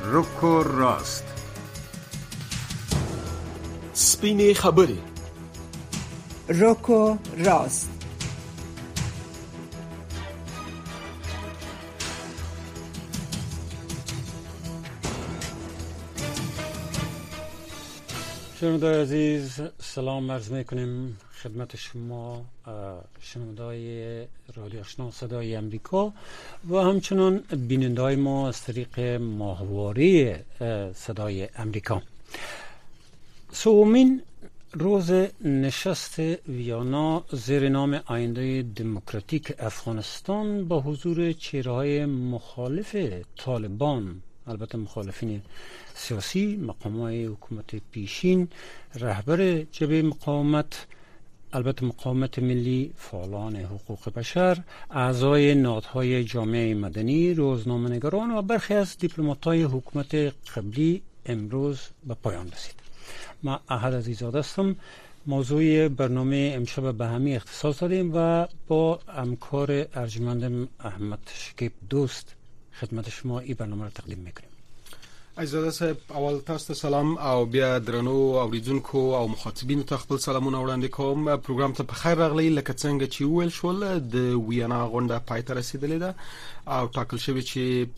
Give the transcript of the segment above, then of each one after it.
رک و راست. سپینې خبرې. رک و راست. شنوندای عزیز سلام عرض میکنیم خدمت شما شنوندای رادیو آشنا صدای امریکا و همچنان بینندای ما از طریق ماهواره صدای امریکا. سومین روز نشست ویانا زیر نام آینده دموکراتیک افغانستان با حضور چهره‌های مخالف طالبان، البته مخالفین سیاسی، مقامات حکومت پیشین، رهبر جبهه مقاومت، البته مقاومت ملی، فعالان حقوق بشر، اعضای نهادهای جامعه مدنی، روزنامه‌نگاران و برخی از دیپلمات‌های حکومت قبلی امروز به پایان رسید. من احد عزیزاده هستم. موضوع برنامه امشب به همین اختصاص دادیم و با همکار ارجمندم احمد شکیب دوست خدمت شما این برنامه را تقدیم میکنیم. عزیزاده صاحب، اول تاسو ته سلام او بیا درنو اوریدونکو او مخاطبینو ته خپل سلامونه وړاندې کوم. پروګرام ته په خیر راغلی. لکه څنګه چې ویل شول د ویانا غونډه پای ته رسیدلې ده او ټاکل شوی چې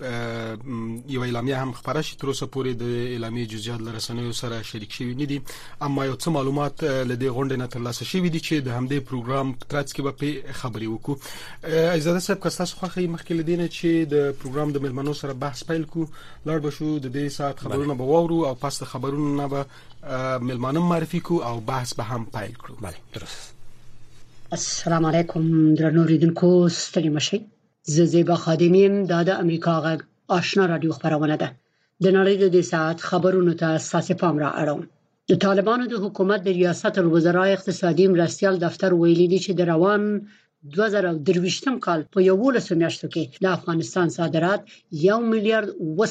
یو اعلامیه هم خبره شي. تر اوسه پورې د اعلامیې جزئیات لرسنیو سره شریک شوي نه دي، اما یو څه معلومات له دې غونډې نه ترلاسه شوي دي چې د همدې پروګرام په ترڅ کې به خبرې وکړو. عزیزاده صاحب، که تاسو خوښي مخکې لدینه چې د پروګرام د ملمنو سره بحث پیل کو، لاړ بشو د دې ساعت خبرونه به واورو او پس د خبرونو نه به ملمانه معرفي کو او بحث به هم پیل کړو. بله درست. السلام علیکم درنو اوریدونکو، ستړي مشئ. زه زیبا خادمیم. دا د امریکا غږ آشنا رادیو خبرونه ده. د نړۍ د دې ساعت خبرونو ته اساس پام را اړوم. د طالبانو د حکومت د ریاست الوزرا اقتصادي مرستیال دفتر ویلي دی چې د روان 2023 کال په 11 میاشتو کې د افغانستان صادرات 1 میلیارډ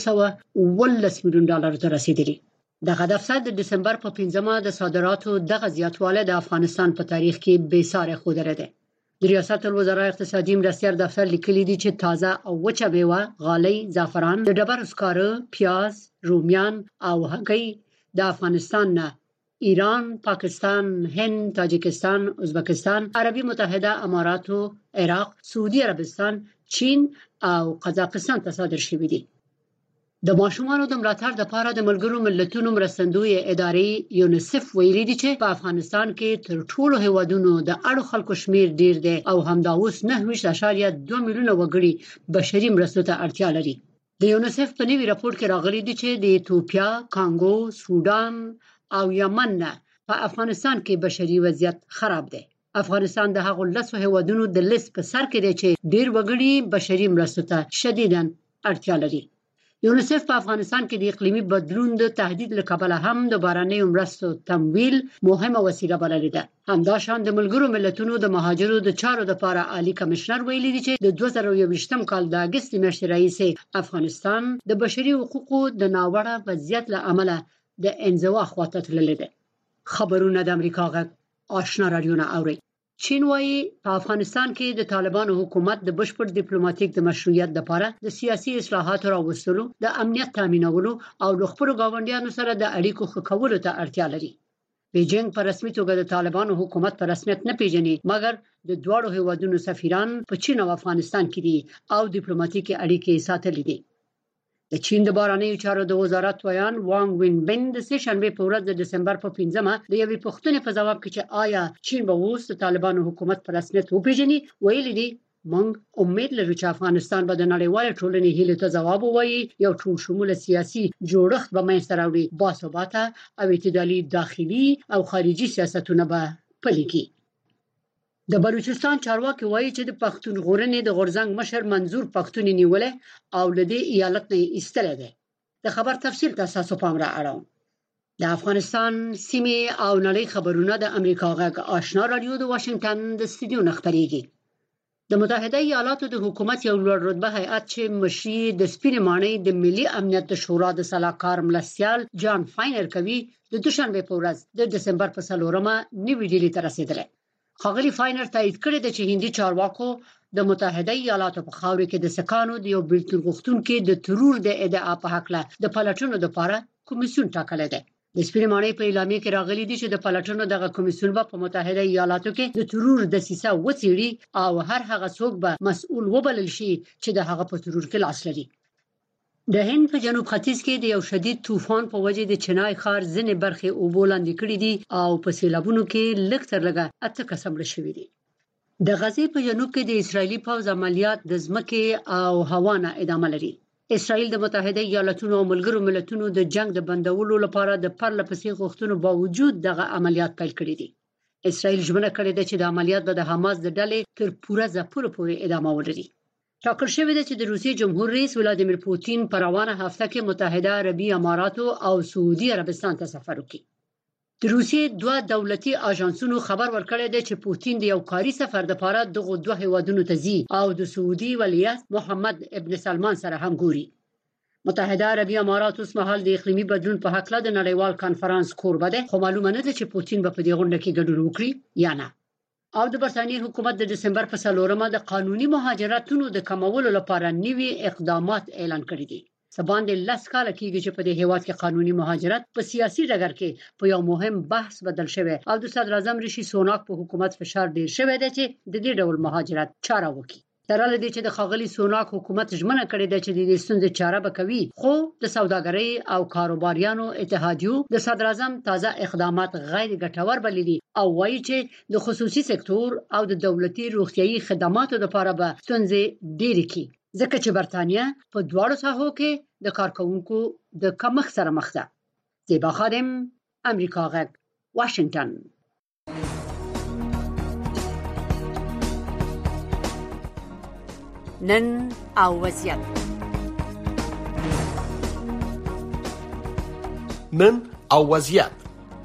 213 میلیون ډالر ته رسیدلي. دغه دفتر د دسمبر په 15مه د صادراتو دغه زیاتوالی د افغانستان په تاریخ کې بې ساري ښودلی دی. د ریاست الوزرا اقتصادي مرستیال دفتر لیکلي دی چې تازه او وچه میوه، غالۍ، زعفران، د ډبرو سکاره، پیاز، رومیان او هګۍ د افغانستان نه ایران، پاکستان، هند، تاجکستان، ازبکستان، عربي متحده اماراتو، عراق، سعودي عربستان، چین او قزاقستان ته صادر شوي دي. د ماشومانو د ملاتړ لپاره د ملګرو ملتونو مرستندوی ادارې یونیسف ویلي دي چې په افغانستان کې تر ټولو هیوادونو د اړو خلکو شمیر ډیر دی او همدا اوس 9.2 میلیونه وګړي بشري مرستو ته اړتیا لري. د یونیسف په نوي راپور کې راغلي دي چې د ایتوپیا، کانګو، سودان او یمن نه په افغانستان کې بشري وضعیت خراب دی. افغانستان د هغو 10 هیوادونو د لیست په سر کې دی چې ډیر وګړي بشري مرستو ته شدیداً اړتیا لري. یونیسف په افغانستان کې د اقلیمي بدلون د تهدید له کبله هم د بهرنیو مرستو تمویل مهمه وسیله بللې ده. همداشان د ملګرو ملتونو د مهاجرو د چارو لپاره عالی کمشنر ویلي دی چې د 2021 کال د اگست میاشتې راهیسې افغانستان د بشري حقوقو د ناوړه وضعیت له امله د انزوا خواته تللی دی. خبرونه د امریکا غږ آشنا رادیو نه اوري. چین وايي په افغانستان کې د طالبانو حکومت د بشپړ ډیپلوماټیک د مشروعیت لپاره د سیاسي اصلاحاتو راوستلو، د امنیت تامینولو او د خپلو ګاونډیانو سره د اړیکو ښه کولو ته اړتیا لري. بیجینګ په رسمي توګه د طالبانو حکومت په رسمیت نه پیژني، مګر د دوړو هیوادونو سفیران په چین او افغانستان کې دي او ډیپلوماټیک اړیکې ساتلې دي. د چین د بهرنیو چارو د وزارت ویان وانګ وینبین د سه شنبه په ورځ د دسمبر په 15مه د یوې پوښتنې په جواب کې چې آیا چین به اوس د طالبانو حکومت په رسمیت وپیژني ویلي دي موږ امید لرو چې افغانستان به د نړیوال ټولنې هیلو ته ځواب ووایي، یو ټول شموله سیاسي جوړښت به منځته راوړي، باثباته او اعتدالي داخلي او خارجي سیاستونه به پلي کړي. د بلوچستان چارواکي وایي چې د پښتون غورنې د غورزنګ مشر منظور پښتون نیولې او لدې ایالت نه ایستل دي. د خبر تفصیل ته تاسو پام را اړوم. د افغانستان سیمه او نړۍ خبرونه د امریکا غږ آشنا رادیو د واشنگټن د استودیو نه خبريږي. د متحده ایالاتو د حکومت یو لوړ رتبه هیئت چې مشري د سپینې ماڼۍ د ملي امنیت شورا د سلاکار مرستیال جان فاینر کوي د دوشنبه په ورځ د دسمبر په 4مه نیوي ډیلي ته رسیدلی. ښاغلي فاینر تایید کړی دی چې هندي چارواکو د متحده ایالاتو په خاورې کې د سکانو د یو بیلتون غوښتونکو د ترور د ادعا په حق له د پلټنو لپاره کمیسیون ټاکلی دی. د سپریمانې په اعلامیه کې راغلي دي چې د پلټنو دغه کمیسیون په متحده ایالاتو کې د ترور د سیسه وڅېړي او هر هغه څوک به مسؤل وبلل شي چې د هغه په ترور کې لاس لري. د هند په جنوب ختیځ کې د یو شدید طوفان په وجه د چنای ښار ځینې برخې اوبو لاندې کړې دي او په سیلابونو کې لږ تر لږه 8 کسان مړه شوي دي. د غزې په جنوب کې د اسرایلی پوځ عملیات د ځمکې او هوا نه ادامه لري. اسرائیل د متحده ایالاتونو او ملګرو ملتونو د جنگ د بندولو لپاره د پرلپسې غوښتنو باوجود دغه عملیات پیل کړي دي. اسرائیل ژمنه کړې ده چې د عملیات به د حماس د ډلې تر پوره ځپلو پورې ادامه ولري. ټاکل شوی دی چې د روسیې جمهور رئیس ولادیمیر پوتین په روانه هفته کې متحده عربي اماراتو او سعودي عربستان ته سفر وکړي. د روسیې دوه دولتي اژانسونو خبر ورکړی دی چې پوتین د یو کاري سفر لپاره دغه دوه هیوادونو ته ځي او د سعودي ولیعهد محمد ابن سلمان سره هم ګوري. متحده عربي امارات اوس مهال د اقلیمي بدلون په حق له د نړیوال کانفرنس کوربه ده، خو معلومه نه ده چې پوتین به په دې غونډه کې ګډون وکړي یا نه. او د برتانیې حکومت د دسمبر په 4مه د قانوني مهاجرتونو د کمولو لپاره نوي اقدامات اعلان کړي دي. سباند لس کال کېږي چې په دې هیواد کې قانوني مهاجرت په سیاسي ډګر کې په یو مهم بحث بدل شوی او د صدر اعظم ریشي سوناک په حکومت فشار ډیر شوی دی چې د دې ډول مهاجرت چاره وکړي. تر څو د چې د خاغلی سوناک حکومت ژمنه کړې ده چې د دې ستونزې چاره وکوي، خو د سوداګرۍ او کاروباریانو اتحادیو د صدر اعظم تازه اقدامات غیر ګټور بللي او وایي چې د خصوصي سکتور او د دولتي روغتيایي خدماتو لپاره به ستونزې ډېرې کړي، ځکه چې برتانیه په دواړو ساحو کې د کارکونکو د کمښت سره مخ ده. زیبا خادم، امریکا غږ، واشنگټن. نن او وضعیت. نن او وضعیت.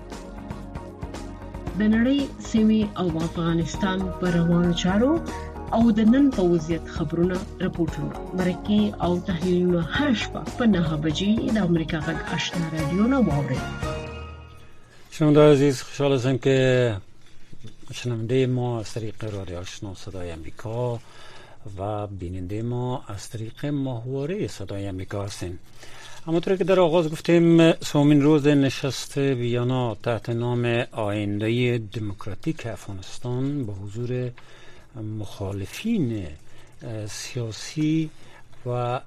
د نړۍ سیمې او افغانستان پر روانو چارو او د نن په وضعیت خبرونه، راپورټونه، مرکې او تحلیلونه هر شپه په 9 بجې د امریکا غږ آشنا رادیو نه واورئ. شنونده عزیز، خوشحال هستم که شنونده ما از طریق رادیو آشنا صدای امریکا و بیننده ما از طریق ماهواره صدای امریکا هستین. همونطور که در آغاز گفتیم، سومین روز نشست ویانا تحت نام آینده دموکراتیک افغانستان با حضور مخالفین سیاسی و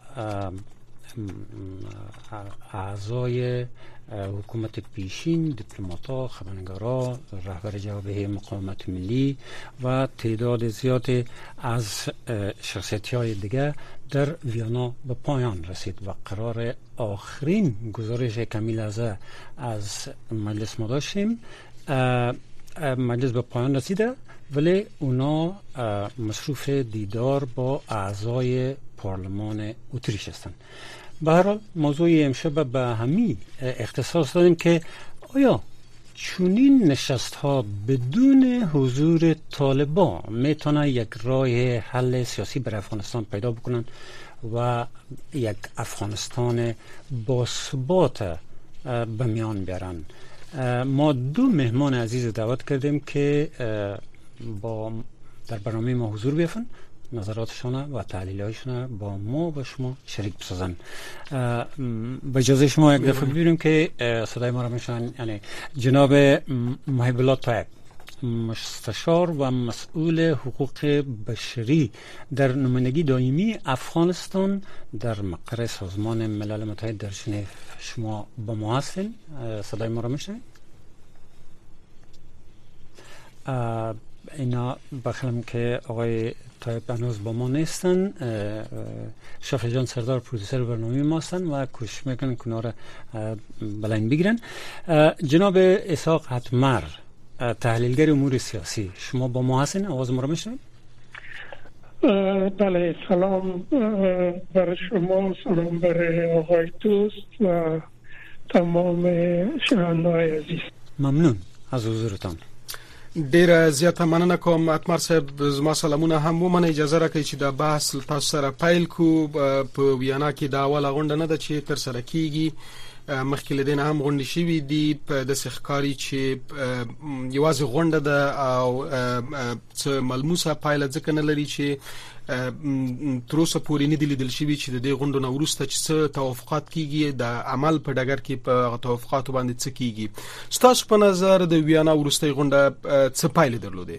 اعضای حکومت پیشین، دیپلمات‌ها، خبرنگارا، رهبر جبهه مقاومت ملی و تعداد زیادی از شخصیت‌های دیگر در ویانا به پایان رسید و قرار آخرین گزارش کمی لحظه از مجلس ما داشتیم. مجلس به پایان رسیده، ولی اونا مصروف دیدار با اعضای پارلمان اتریش هستند. به هر حال موضوع امشب به همین اختصاص دادیم که آیا چنین نشست ها بدون حضور طالبان میتونه یک راه حل سیاسی برای افغانستان پیدا بکنن و یک افغانستان باثبات به میان بیارن. ما دو مهمان عزیز دعوت کردیم که در برنامه ما حضور بیافن، نظراتشون و تحلیل‌هایشون با ما و شما شریک بسازن. با اجازه شما یک دفعه ببینیم که صدای ما را میشنن. یعنی جناب محب الله طیب، مستشار و مسئول حقوق بشری در نمایندگی دائمی افغانستان در مقر سازمان ملل متحد در ژنو، شما با ما هستین؟ صدای ما را میشنید؟ اینا بخلم که آقای طایب هنوز با ما نیستن. شفیع جان سردار پرودوسر برنامه ما هستن و کوشش میکنن که اونا را بلند بگیرن. جناب اسحاق حتمر، تحلیلگر امور سیاسی، شما با ما هستین؟ آواز ما را میشنید؟ بله، سلام بر شما، سلام بر آقای دوست و تمام شنونده‌های عزیز. ممنون از حضورتان. ډیره زیاته مننه کوم اتمر صاحب. زما سلامونه هم ومنه. اجازه راکړئ چې دا بحث تاسو سره پیل کو. په ویانا کې دا اوله غونډه نه ده چې تر سره کیږي. مخکې لدین هم غونډې شوې دي په د سخکاری چې یوازې غونډه ده او څه ملموسه پایله ځکه نه لري چې تر اوسه پورې نه دي لیدل شوي چې د دې غونډو نه وروسته چې څه توافقات کیږي د عمل په ډګر کې په توافقاتو باندې څه کیږي. ستاسو په نظر د ویانا وروستۍ غونډه څه پایله درلوده؟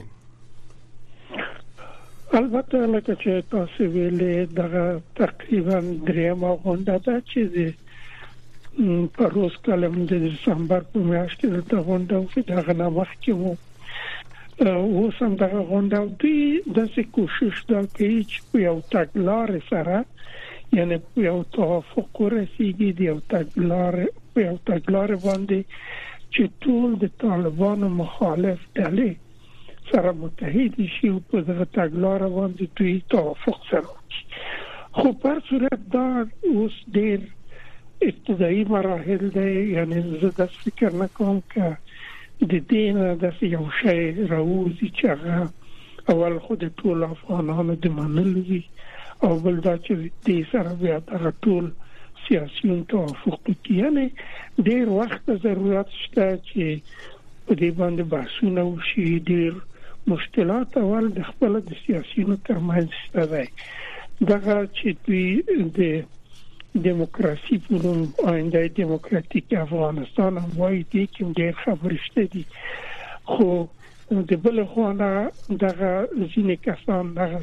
البته لکه چې تاسو ویلې دغه تقریبا درېمه غونډه ده چې په روز کلم د دسمبر په میاشت کې د غونډه او دغه نه مخکې وو اوس هم دغه غونډه دوی داسې کوشش دا کوي چې په یو تګلارې سره یعنی په یو توافق ورسیږي د یو تګلارې باندې چې ټول د طالبانو مخالف ډلې سره متحد شي او په دغه تګلارې باندې دوی توافق سره خو په صورت دا اوس ډېر ابتدایي مراحل دی. یعنی زه د فکر نه کوم چې د دین د یو شی راوځي چې هغه اول خو د ټول افغانانو د منلو وي او بل دا چې د سره بیا د ټول سیاسي توافق کوي. یعنی ډېر وخت ضرورت شته چې په دې باندې بحثونه وشي. ډېر مشکلات اول د خپل د سیاسيونو ترمنځ شته. دغه چې دوی د دموکراسي په نوم آینده دموکراتیک افغانستان هم وایي دي چې ډېر خبرې شته دي خو د بل خوانا دغه ځینې کسان دغه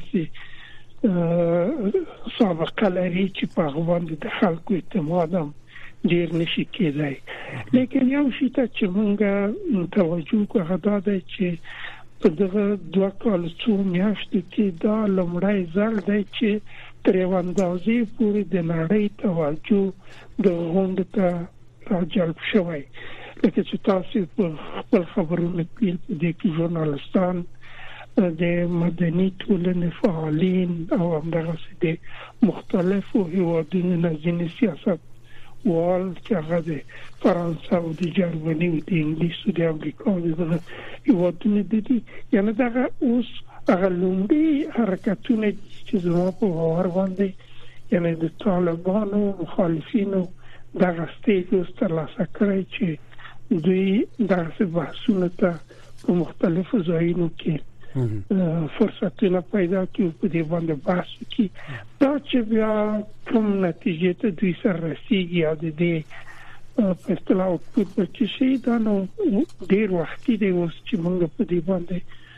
سابقه لري چې په هغه باندې د خلکو اعتماد هم ډېر نشي کېدای. لیکن یو شی ته چې موږ توجه کوو هغه دا دی چې په دغه 2 کال څو میاشتو کې دا لومړی ځل دی چې تر یو اندازې پورې د نړۍ توجه د غونډې ته راجلب شوی. لکه چې تاسو په خپل خبرونو کې د ژورنالستان د مدني ټولنې فعالین او همدغه د مختلفو هیوادونو نه ځینې سیاست وال چې هغه د فرانسه او د جرمني او د انګلیس او د امریکا د هیوادونو دي. یعنی دغه اوس هغه لومړي حرکتونه چې زما په باور باندې یعنی د طالبانو مخالفینو دغه ستیج اوس ترلاسه کړی چې دوی دغه بحثونه ته په مختلفو ځایونو کې فرصتونه پیدا کړي په دې باندې بحث وکړي. دا چې بیا کوم نتیجې ته دوی سره رسیږي یا د دې په اصطلاح اوتپوټ چې شي دا نو ډېر وختي دی اوس چې موږ په دې باندې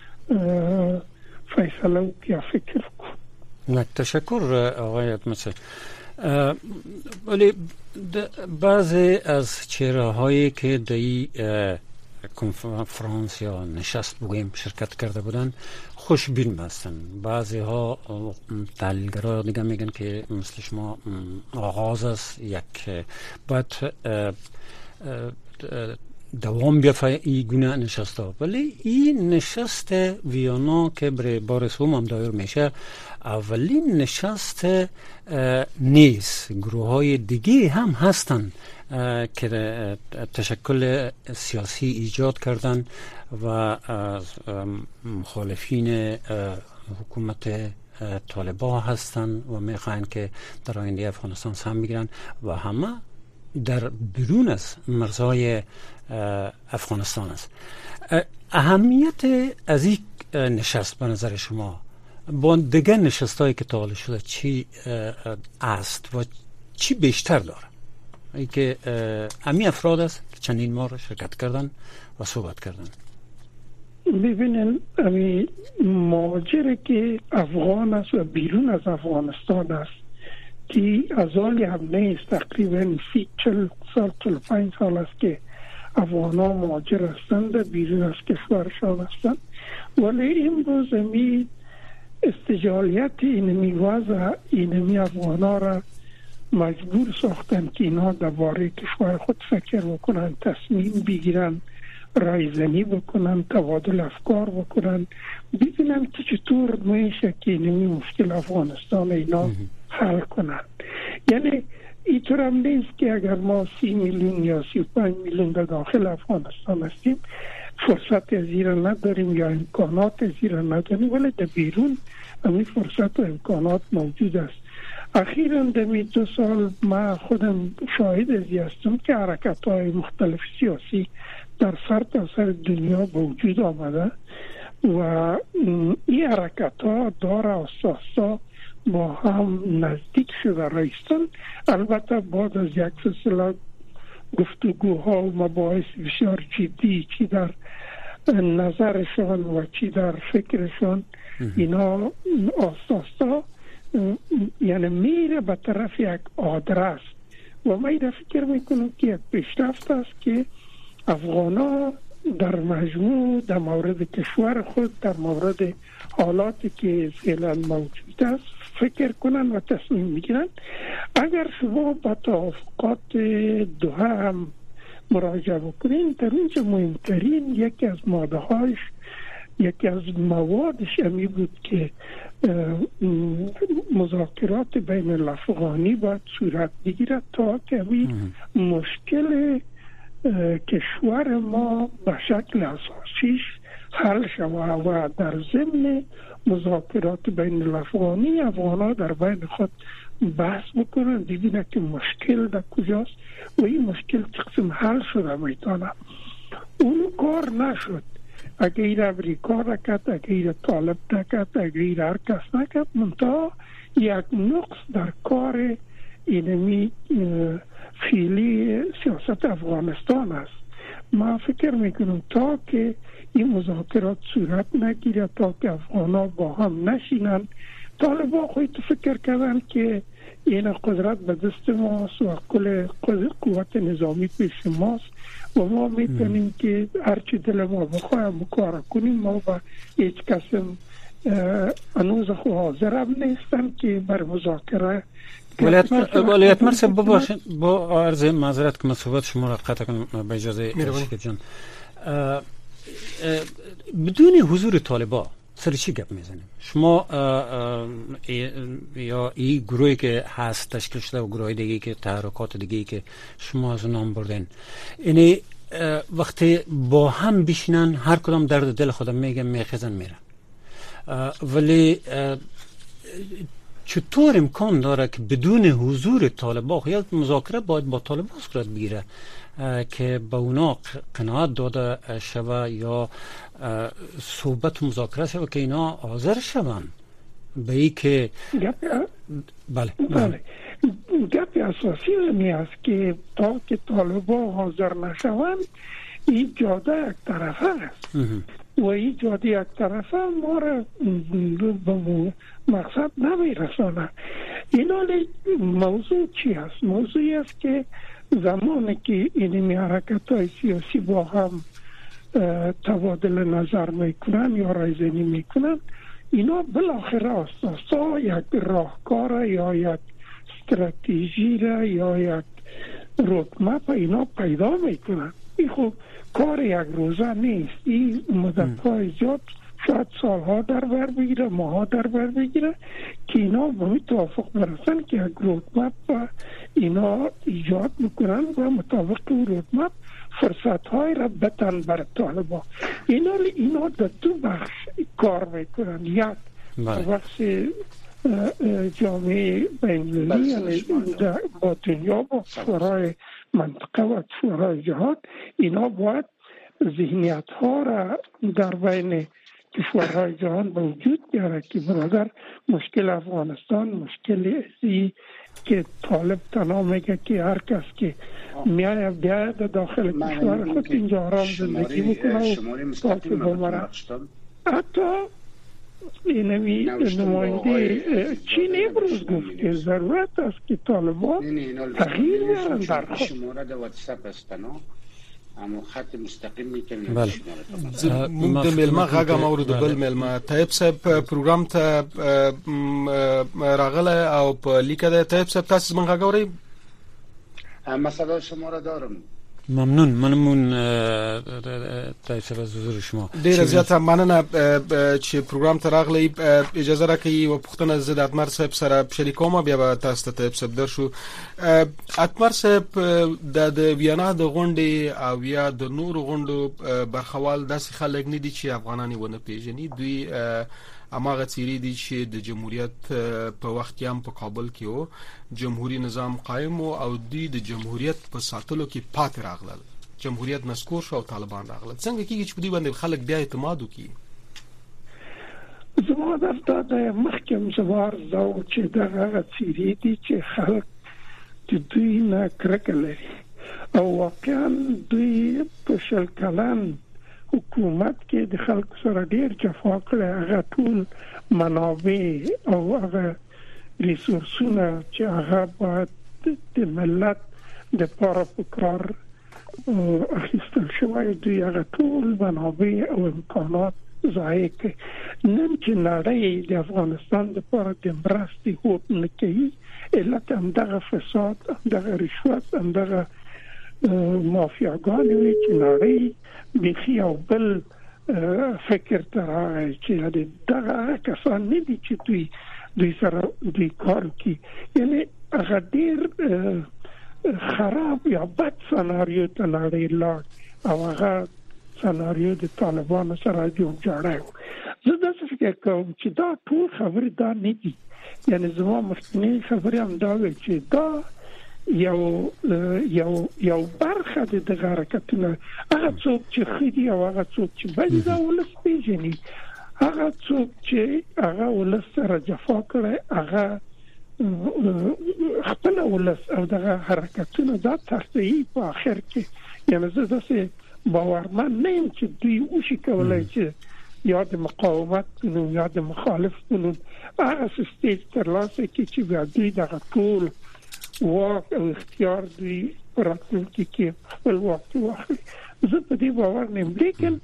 فیصله وکړو فکر وکړو. تشکر آقای اتمسه. ولی بعضی از چهره‌هایی که در کنفرانس یا نشست بگوییم شرکت کرده بودن خوشبین هستن. بعضی ها تحلیلگرا دیگه میگن که مثل شما آغاز است یک باید دوام بیافته این گونه نشست ها. ولی این نشست ویانا که برای بار سوم هم دایر میشه اولین نشست نیست. گروه های دیگه هم هستن که تشکل سیاسی ایجاد کردن و مخالفین حکومت طالبان هستن و میخواین که در آینده افغانستان سهم بگیرن و همه در بیرون از مرزهای افغانستان است. اهمیت از این نشست به نظر شما با دیگر نشستایی که تا شده چی است و چی بیشتر داره؟ ای که امی افراد است که چندین ماه شرکت کردن و صحبت کردن. ببینن امی مهاجر که افغان است و بیرون از افغانستان است که از حالی هم نیست تقریبا 45 سال است که افغان ها مهاجر هستند بیرون از کشورشان هستند. ولی امروز امی استجالیت اینمی وضع اینمی افغان ها را مجبور ساختن که اینا درباره کشور خود فکر بکنن، تصمیم بگیرن، رایزنی بکنن، تبادل افکار بکنن، ببینن که چطور میشه که اینمی مشکل افغانستان اینا حل کنن. یعنی اینطور هم نیست که اگر ما 30 میلیون یا 35 میلیون در داخل افغانستان هستیم فرصت از ایران نداریم یا امکانات از ایران نداریم، ولی در بیرون همین فرصت و امکانات موجود است. اخیراً در 2 سال ما خودم شاهد ازی هستم که حرکت‌های مختلف سیاسی در سرتاسر دنیا به وجود آمده و این حرکت‌ها دار اساسا با هم نزدیک شده رایستن. البته بعد از یک سلسله گفتگوها و مباحث بسیار جدی چی در نظرشان و چی در فکرشان اینا اساسا یعنی میره به طرف یک آدرس و من ایره فکر میکنم که یک پیشرفت است که افغانا در مجموع در مورد کشور خود در مورد حالاتی که فعلا موجود است فکر کنن و تصمیم میگیرن. اگر شما با توافقات دوحه هم مراجعه بکنین در اینجا مهمترین یکی از ماده‌هاش یکی از موادش همی بود که مذاکرات بین الافغانی باید صورت بگیرد تا که مشکل کشور ما به شکل اساسیش حل شود و در ضمن مذاکرات بین الافغانی افغان‌ها در بین خود بحث بکنن ببینن که مشکل در کجاست و این مشکل چقسم حل شده میتونه. اون کار نشد. اگر امریکا نکرد، اگر طالب نکرد، اگر هر کس نکرد، منتها یک نقص در کار اینمی فعلی سیاست افغانستان است. ما فکر میکنم تا که این مذاکرات صورت نگیره، تا که افغانا با هم نشینن، طالبا خودت فکر کردن که این قدرت به دست ماست و کل قوت نظامی پیش ماست و ما میتونیم که هرچی دل ما بخوایم کار کنیم. ما با هیچ کسیم هنوز خود حاضر هم نیستن که بر مذاکره ولیت مرسه بباشید با عرض معذرت که من صحبت شما را قطع کنم به اجازه شکر جان. بدون حضور طالبا سر چی گپ میزنیم؟ شما یا این گروهی که هست تشکیل شده و گروه دیگه که تحرکات دیگه که شما از نام بردین، یعنی وقتی با هم بشینن هر کدام درد دل خودم میگن میخزن میرن، ولی چطور امکان داره که بدون حضور طالبا یا مذاکره باید با طالبا صورت بگیره که به اونا قناعت داده شوه یا صحبت مذاکره شوه که اینا حاضر شوند به ای که بله گپ اساسی همی است که تا که طالبا حاضر نشوند این جاده یک طرفه است و این جاده یک طرفه ما را به مقصد نمیرسانه. اینا موضوع چی است؟ موضوعی است که زمانی که اینمی حرکت های سیاسی با هم تبادل نظر میکنن یا رایزنی میکنن، اینا بالاخره اساسا یک راهکار یا یک استراتژی را یا یک رودمپ اینا پیدا میکنن. این خب کار یک روزه نیست، این مدت‌های زیاد شاید سالها در بر بگیره، ماها در بر بگیره که اینا به توافق برسن که یک رودمپ اینا ایجاد میکنن و مطابق رودمپ فرصت‌های را بتن بر طالبا. اینا در دو بخش کار میکنن. یک بخش جامعه بین‌المللی یعنی با دنیا با شورای منطقه و شورای جهان اینا باید ذهنیت ها را در بین کشورهای جهان به وجود بیاره که برادر مشکل افغانستان مشکل ازی که طالب تنها میگه که هر کس که میایه بیاید داخل کشور خود اینجا آرام زندگی بکنه و تاکه بمره. حتی اینمی نماینده چین امروز گفت که ضرورت است که طالبان تغییر بیارن در خود. شماره در واتساپ است اما خط مستقیم میکنیم. بله موږ د ملما غاګه مورد بل ملما طيب صاحب پروګرام ته راغله او په لیکه ده. طيب صاحب تاسو من غاګه اورئ؟ مثلا شما را دارم. ممنون طيب صاحب از حضور شما. ډیر زیاته مننه چې پروګرام ته راغلی. اجازه راکړئ و پوښتنه زه د اتمر صاحب سره شریکوم بیا به تاسو ته طيب صاحب درشو. اتمر صاحب د ویانا د غونډې او یا د نورو غونډو برخوال داسې خلک نه دي چې افغانان ونه پیژني. دوی اماغه چیرې دي چې د جمهوریت په وخت کې هم په کابل کې وو جمهوریت نظام قائم او د جمهوریت په ساتلو کې پاتې راغلل جمهوریت نسکور شو او طالبان راغلل څنګه کېږي چې په دې باندې خلک بیا اعتماد وکړي زما د محکم زوار زو چې دغه چیرې دي چې خلک د دوی نه کرکه لري او واقعا دوی په شل کلن حکومت کې د خلکو سره ډیر جفا کړی هغه ټول منابع او هغه ریسورسونه چې هغه باید د ملت د پاره په کار اخیستل شوی دوی هغه ټول منابع او امکانات ضایع کړي نن چې نړۍ د افغانستان د پاره د مرستې هوډ نه کوي علت همدغه فساد همدغه رشوت همدغه مافیاګان وي چې نړۍ بخي او بل فکر ترای چې دغه کسان نه دي چې دوی سره دوی کار کوي یعنی هغه ډیر خراب یا بد سناریو ته نړۍ لاړ او هغه سناریو د طالبانو سره جوړه زه د څه فکر کوم چې دا ټول خبرې دا نه دي یعنی زما مخکنی خبرې هم دا وي چې دا یو برخه د حرکتونو هغه څوک چې خېدي او هغه څوک چې باید دا ولس پیژني هغه څوک چې هغه ولس سره جفا کوي هغه خپل ولس او دغه حرکتونو دا ترسي په اخر کې یعنی زه داسې باورمن نه یم چې دوی وشي کولای چې یا د مقاومت نو یا د مخالف نو هغه سټیج تر لاسه کې چې دوی دغه ټول واک او اختیار دوی پراتونکي کې خپل وخت واخلي زه په دې باور نه یم لیکن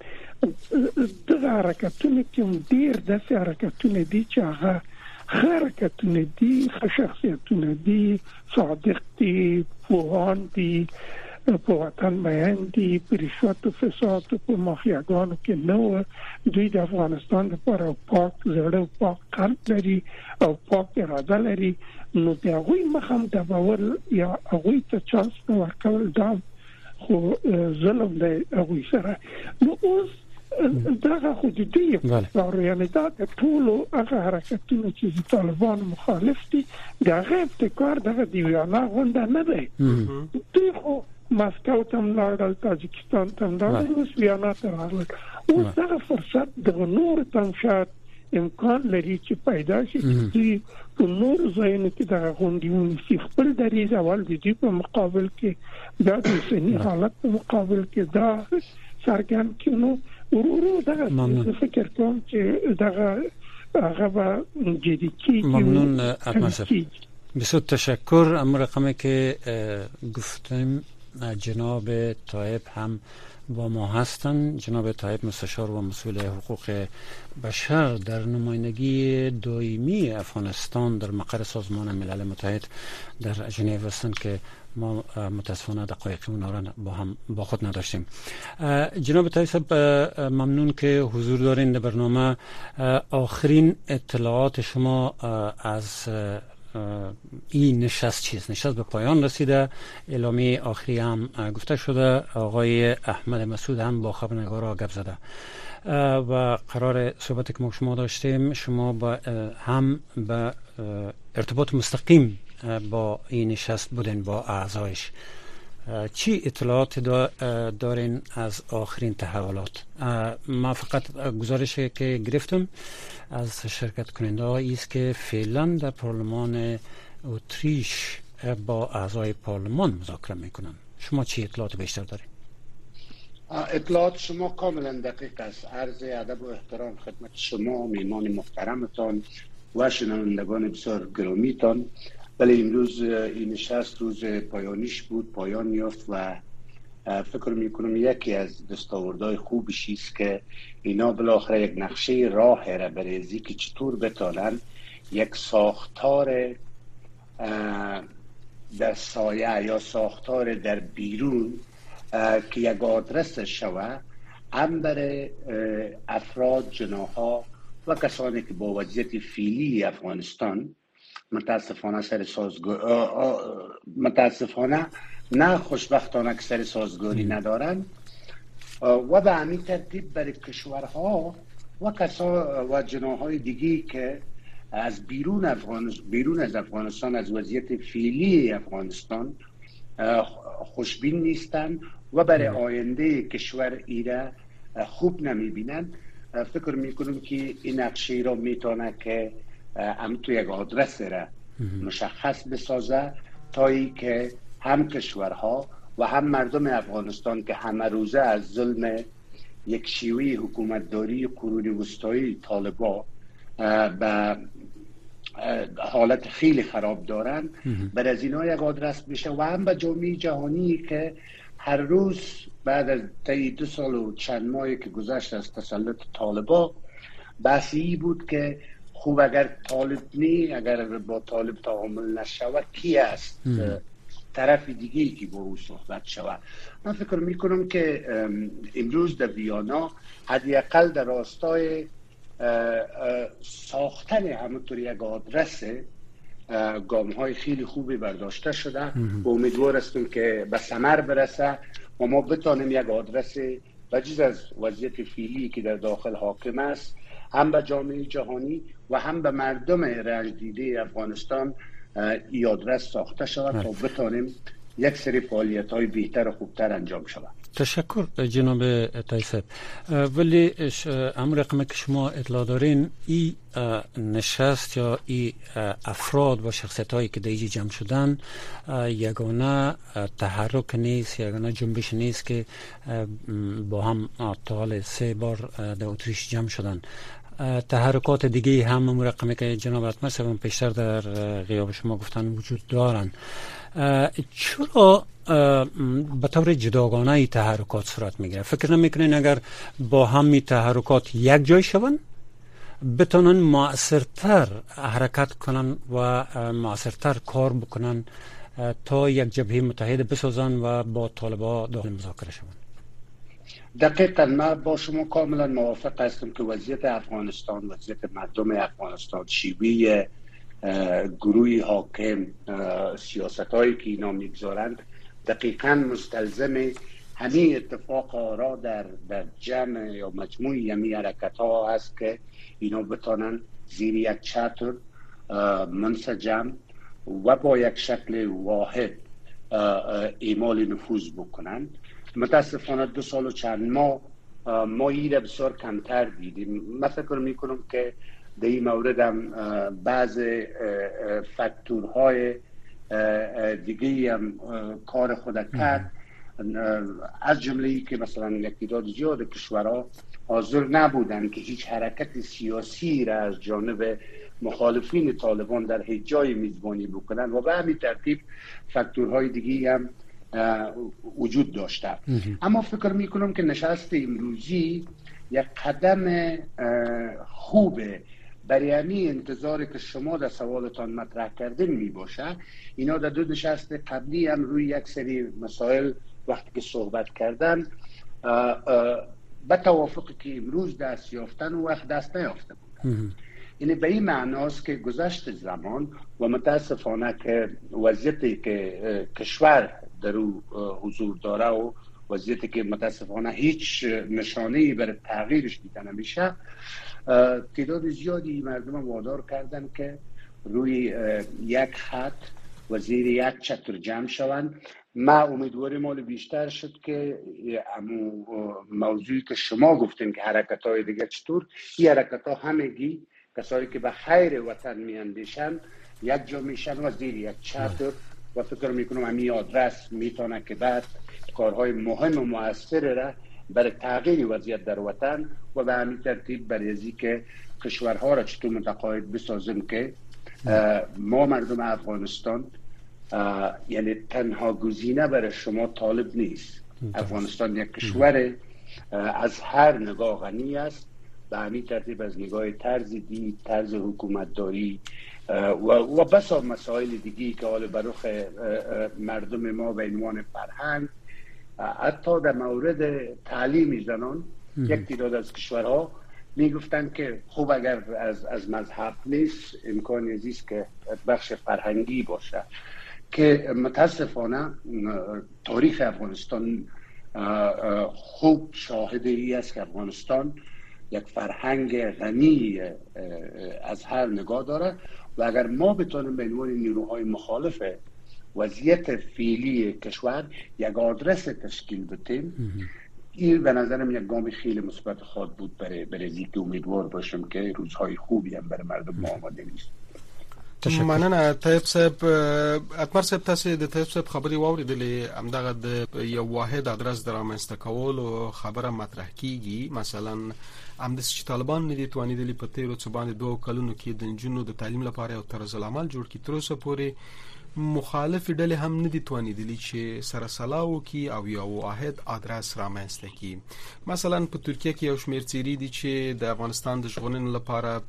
دغه حرکتونه کې ډیر داسې حرکتونه دي چې هغه حرکتونه دي شخصیتونه دي صادق دي پوهان دي په وطن بیان دي په رشوت او فساد په مافیاګانو کې نو دوی د افغانستان لپاره پاک زړه پاک قلب لري او پاک اراده لري نو د هغوی مخم د باور یا هغوی ته چانس ورکول دا خو ظلم دی هغوی سره نو اوس دغه خو د دوی یعنی دا د ټولو هغه حرکتونه چې د طالبان مخالف دي دغه ابتکار دغه دیوانه غونډه نه دی دوی خو مسکو ته لاړل تاجکستان ته لاړل اوس بیانات راغلل اوس دغه فرصت د نور تنشات امکان لري چې پیدا شي چې په نور ځایونو کې دغه غونډې چې خپل دریځ اول د دې په مقابل کې دا د سنی حالت په مقابل کې دا سرګن کینو ورو دغه فکر کوم چې دغه هغه جدی کی ممنون احمد بسیار تشکر اما رقمی که گفتیم جناب طایب هم با ما هستند جناب طایب مستشار و مسئول حقوق بشر در نمایندگی دائمی افغانستان در مقر سازمان ملل متحد در ژنو هستند که ما متاسفانه دقایق اونا را با خود نداشتیم. جناب طایب ممنون که حضور دارین در برنامه. آخرین اطلاعات شما از این نشست چیست؟ نشست به پایان رسیده، اعلامیه آخری هم گفته شده، آقای احمد مسعود هم با خبرنگارا گپ زده و قرار صحبتی که ما شما داشتیم شما هم به ارتباط مستقیم با این نشست بودین با اعضایش. چی اطلاعات دارین از آخرین تحولات؟ ما فقط گزارشی که گرفتم از شرکت کننده هایی است که فعلا در پارلمان اتریش با اعضای پارلمان مذاکره میکنن. شما چی اطلاعات بیشتر دارین؟ اطلاعات شما کاملا دقیق است. عرض ادب و احترام خدمت شما میهمان محترمتان و شنوندگان بسیار گرامیتان. ولی امروز این نشست روز پایانیش بود، پایان یافت و فکر میکنم یکی از دستاوردهای خوبش است که اینا بالاخره یک نقشه راه را بریزی که چطور بتانن یک ساختار در سایه یا ساختار در بیرون که یک آدرس شود هم برای افراد، جناح‌ها و کسانی که با وضعیت فعلی افغانستان متاسفانه نه خوشبختانه که سر سازگاری ندارن و به همین ترتیب برای کشورها و کسا و جناح‌های دیگی که از بیرون از افغانستان، از وضعیت فعلی افغانستان خوشبین نیستن و برای آینده کشور ایره خوب نمیبینن. فکر میکنم که این نقشه را میتونه که تو یک آدرس را مشخص بسازه تا ای که هم کشورها و هم مردم افغانستان که همه روزه از ظلم یک شیوه حکومتداری قرون وسطایی طالبا به حالت خیلی خراب دارن، بر از اینا یک آدرس میشه و هم به جامعه جهانی که هر روز بعد از 2 سال و چند ماهی که گذشت از تسلط طالبا بحثی بود که خوب اگر طالب نی، اگر با طالب تعامل نشود کی است طرف دیگه‌ای که با او صحبت شود. من فکر میکنم که امروز در ویانا حداقل در راستای ساختن همونطور یک آدرس گام‌های خیلی خوبی برداشته شده و امیدوار هستم که به ثمر برسه و ما بتانیم یک آدرس بجز از وضعیت فعلی که در داخل حاکم است هم به جامعه جهانی و هم به مردم رنج دیده افغانستان این آدرس ساخته شود تا بتانیم یک سری فعالیت‌های بهتر و خوبتر انجام شود. تشکر جناب تایسب. ولی امر رقمی که شما اطلاع دارین، این نشست یا این افراد و شخصیت هایی که در اینجا جمع شدن یگانه تحرک نیست، یگانه جنبش نیست که با هم تا 3 بار در اتریش جمع شدن. تحرکات دیگه هم امر رقمی که جناب اتمر صاحب پیشتر در غیاب شما گفتن وجود دارن. چرا به طور جداگانه این تحرکات صورت میگیره؟ فکر نمیکنین اگر با همی تحرکات یک جای شون بتونن مؤثرتر حرکت کنن و مؤثرتر کار بکنن تا یک جبهه متحد بسازن و با طالبا داخل مذاکره شون؟ دقیقاً من با شما کاملا موافق هستم که وضعیت افغانستان، وضعیت مردم افغانستان، شیوه گروهی حاکم، سیاست هایی که اینا میگذارند دقیقاً مستلزم همین اتفاق را در جمع یا مجموعی یمی حرکت ها هست که اینا بتانن زیر یک چتر منسجم و با یک شکل واحد اعمال نفوذ بکنند. متاسفانه 2 سال و چند ماه ما ایره بسیار کمتر دیدیم. من فکر میکنم که در این مورد هم بعض فاکتورهای دیگه هم کار خود کرد، از جمله ای که مثلا یک تعداد زیاد کشورها حاضر نبودن که هیچ حرکت سیاسی را از جانب مخالفین طالبان در هیچ جای میزبانی بکنن و به همین ترتیب فاکتورهای دیگه هم وجود داشته. اما فکر میکنم که نشست امروزی یک قدم خوبه برای همین انتظاری که شما در سوالتان مطرح کردین می باشه. اینا در 2 نشست قبلی هم روی یک سری مسائل وقتی که صحبت کردن به توافقی که امروز دست یافتن و وقت دست نیافته بودن. یعنی به این معناست که گذشت زمان و متاسفانه که وضعیتی که کشور در او حضور داره و وضعیتی که متاسفانه هیچ نشانه‌ای برای تغییرش دیده نمیشه، تعداد زیادی مردم وادار کردن که روی یک خط و زیر یک چتر جمع شوند. ما امیدواریم مال بیشتر شد که موضوعی که شما گفتیم که حرکت‌های دیگه چطور، این حرکت‌ها همگی کسایی که به خیر وطن میاندیشن یک جا میشن و زیر یک چتر و فکر میکنم همین آدرس میتونه که بعد کارهای مهم و مؤثر را برای تغییر وضعیت در وطن و به همین ترتیب برای ازی که کشورها را چطور متقاعد بسازیم که ما مردم افغانستان یعنی تنها گزینه برای شما طالب نیست. افغانستان یک کشور از هر نگاه غنی است، به همین ترتیب از نگاه طرز دید، طرز حکومتداری و بسا مسائل دیگی که حال برخ مردم ما به عنوان فرهنگ، حتی در مورد تعلیم زنان یک تعداد از کشورها میگفتن که خوب اگر از مذهب نیست امکانی است که بخش فرهنگی باشه، که متاسفانه تاریخ افغانستان خوب شاهد ای است که افغانستان یک فرهنگ غنی از هر نگاه داره و اگر ما بتونیم به عنوان نیروهای مخالف وضعیت فعلی کشور یک آدرس تشکیل بدیم، این به نظرم یک گام خیلی مثبت خواهد بود برای اینکه امیدوار باشم که روزهای خوبی هم برای مردم ما آماده نیست. مننه. طيب صاحب، اتمر صاحب تاسو د طيب صاحب خبري واوریدلې همدغه د یو واحد ادرس درامسته کول او خبره مطرح کیږي، مثلا د طالبان نه دي توانیدلی په تیرو څه باندې 2 کلونو کې د جنونو د تعلیم لپاره او طرز العمل جوړ کړي، تر اوسه پورې مخالف ډلې هم نه دي توانیدلی چې سره سلاو کی او یو واحد ادرس رامنځته کی. مثلا په ترکیه کې یو شمېر څیرې دي چې د افغانستان د ژغورنې لپاره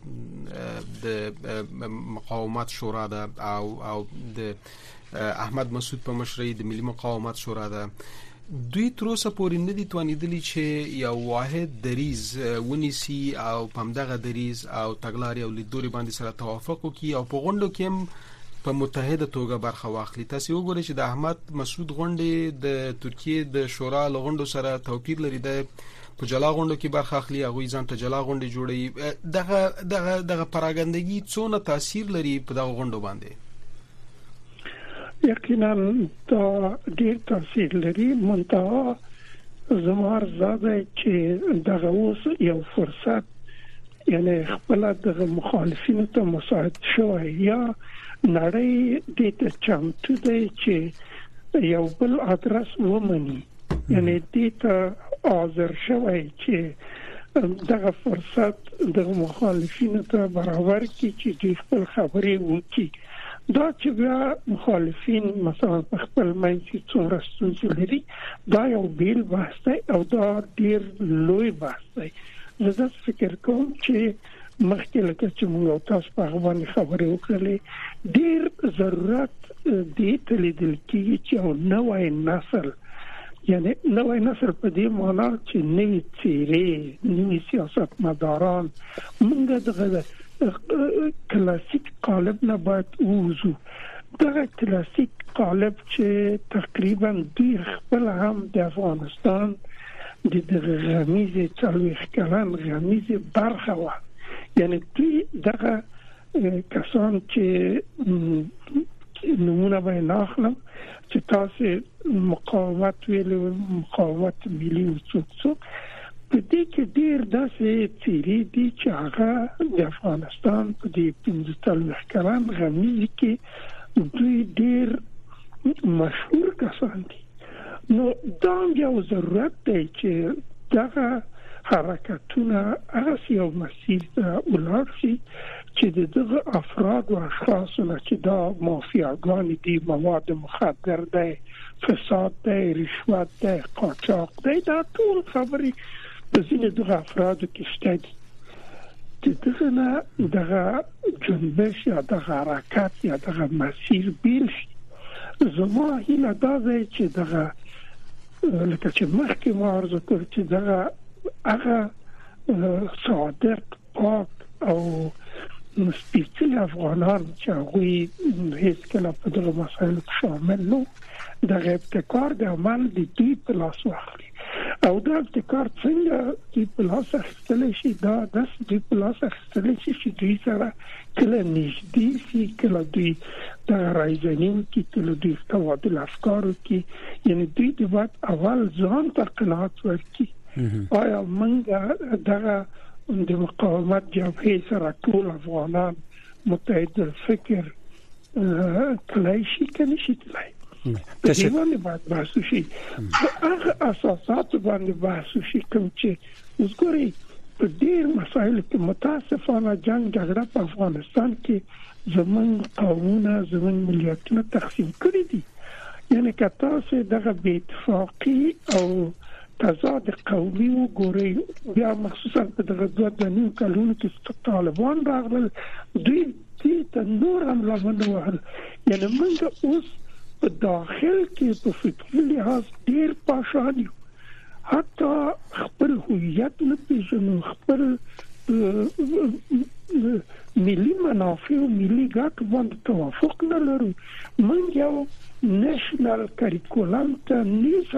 د مقاومت شورا ده او د احمد مسعود په مشرۍ د ملي مقاومت شورا ده. دوی تر اوسه پورې نه دي توانیدلی چې یو واحد دریز ونیسي او په همدغه دریز او تګلارې او لیدلوري باندې سره توافق وکړي او په غونډو کې هم په متحده توګه برخه واخلي. تاسو وګورئ چې د احمد مسعود غونډې د ترکیه د شورا لغونډو سره توپیر لري. د په جلا غونډو کې برخه اخلي، هغه ځان ته جلا غونډې جوړي. دغه پراګندګي څونه تاثیر لري په دغه غونډو باندې؟ یقینا دا ډیر تاثیر لري. منتها زموږ زاده چې دغه اوس یو فرصت، یعنی خپل د مخالفینو ته مساعد شوی یا نړۍ د ته چمتو دی چې یو بل ادرس ومني، یعنی د ته حاضر شوی چې دغه فرصت د مخالفینو ته برابر کی چې د خپل خبرې وکړي. دا چې بیا مخالفین مثلا خپل منځي څومره ستونزې لري، دا یو بیل بحث دی او دا ډیر لوی بحث دی. زه فکر کوم چې مخکې لکه چې موږ تاسو په هغه باندې خبرې وکړلې، ډیر ضرورت دې ته لیدل کېږي چې یو نوی نسل، یعنی نوی نسل په دې معنا چې نوی څیرې، نوی سیاستمداران، موږ دغه کلاسیک قالب نه باید ووځو. دغه کلاسیک قالب چې تقریبا دوی خپل هم د افغانستان د غمیزه 40 کلن غمیزه برخه و، یعنی دوی دغه کسان چې نمونه به ناخلم چې تاسو مقاومت ویلو، مقاومت ملي وڅوک په دې کې ډیر داسې څیرې دي چې هغه د افغانستان په دې 15 کلن غمیزه کې دوی ډیر مشهور کسان دي. نو دا یو ضرورت دی چې دغه حرکتونه هغه یو مسیر ته ولاړ شي چې دغه افراد او اشخاص چې دا مافیاګان دي، مواد مخدر دي، فساد دي، رشوت دي، قاچاق دي، دا ټول خبرې په ځینې دغه افرادو کې شته دي. چې دغه نه دغه جنبش یا دغه حرکت یا دغه مسیر بیل شي. زما هیله دا دی چې دغه لکه چې مخکې ما عرض کړ چې دغه هغه صادق، پاک او سپیڅلي افغانان چې هغوی هیڅکله په دغه مسایلو کې شامل نو، دغه ابتکار د عمل د دوی په لاس واخلي. او دا ابتکار څنګه دوی په لاس اخیستلی شي؟ دا داسې دوی په لاس اخیستلی شي چې دوی سره کله نږدې شي، کله دوی دغه رایزني وکړي، کله دوی تبادل افکار وکړي. یعنی دوی د باید اول ځان ته قناعت ورکړي، آیا موږ دغه د مقاومت جبهې سره ټول افغانان متحد الفکر تلای شي که نشي تلای؟ په دې باندې باید بحث وشي، هغه اساسات باندې بحث وشي کوم چې اوس ګورئ په ډېر مسایلو کې متاسفانه جنگ جګړه په افغانستان کې زموږ قومونه، زموږ ملیتونه تقسیم کړي دي. یعنی که تاسو دغه بې اتفاقي او تضاد قومي وګورئ، بیا مخصوصا په دغه 2 کلونو کې طالبان راغلل، دوی دې ته نور هم لمنه وهل. یعنی موږ اوس په داخل کې په فکري لحاظ ډیر پاشان یو، حتی خپل هویت نه پیژنو، خپل ملي منافع او ملي ګټو باندې توافق نه لرو. موږ یو نېشنل کریکولم ته نه سره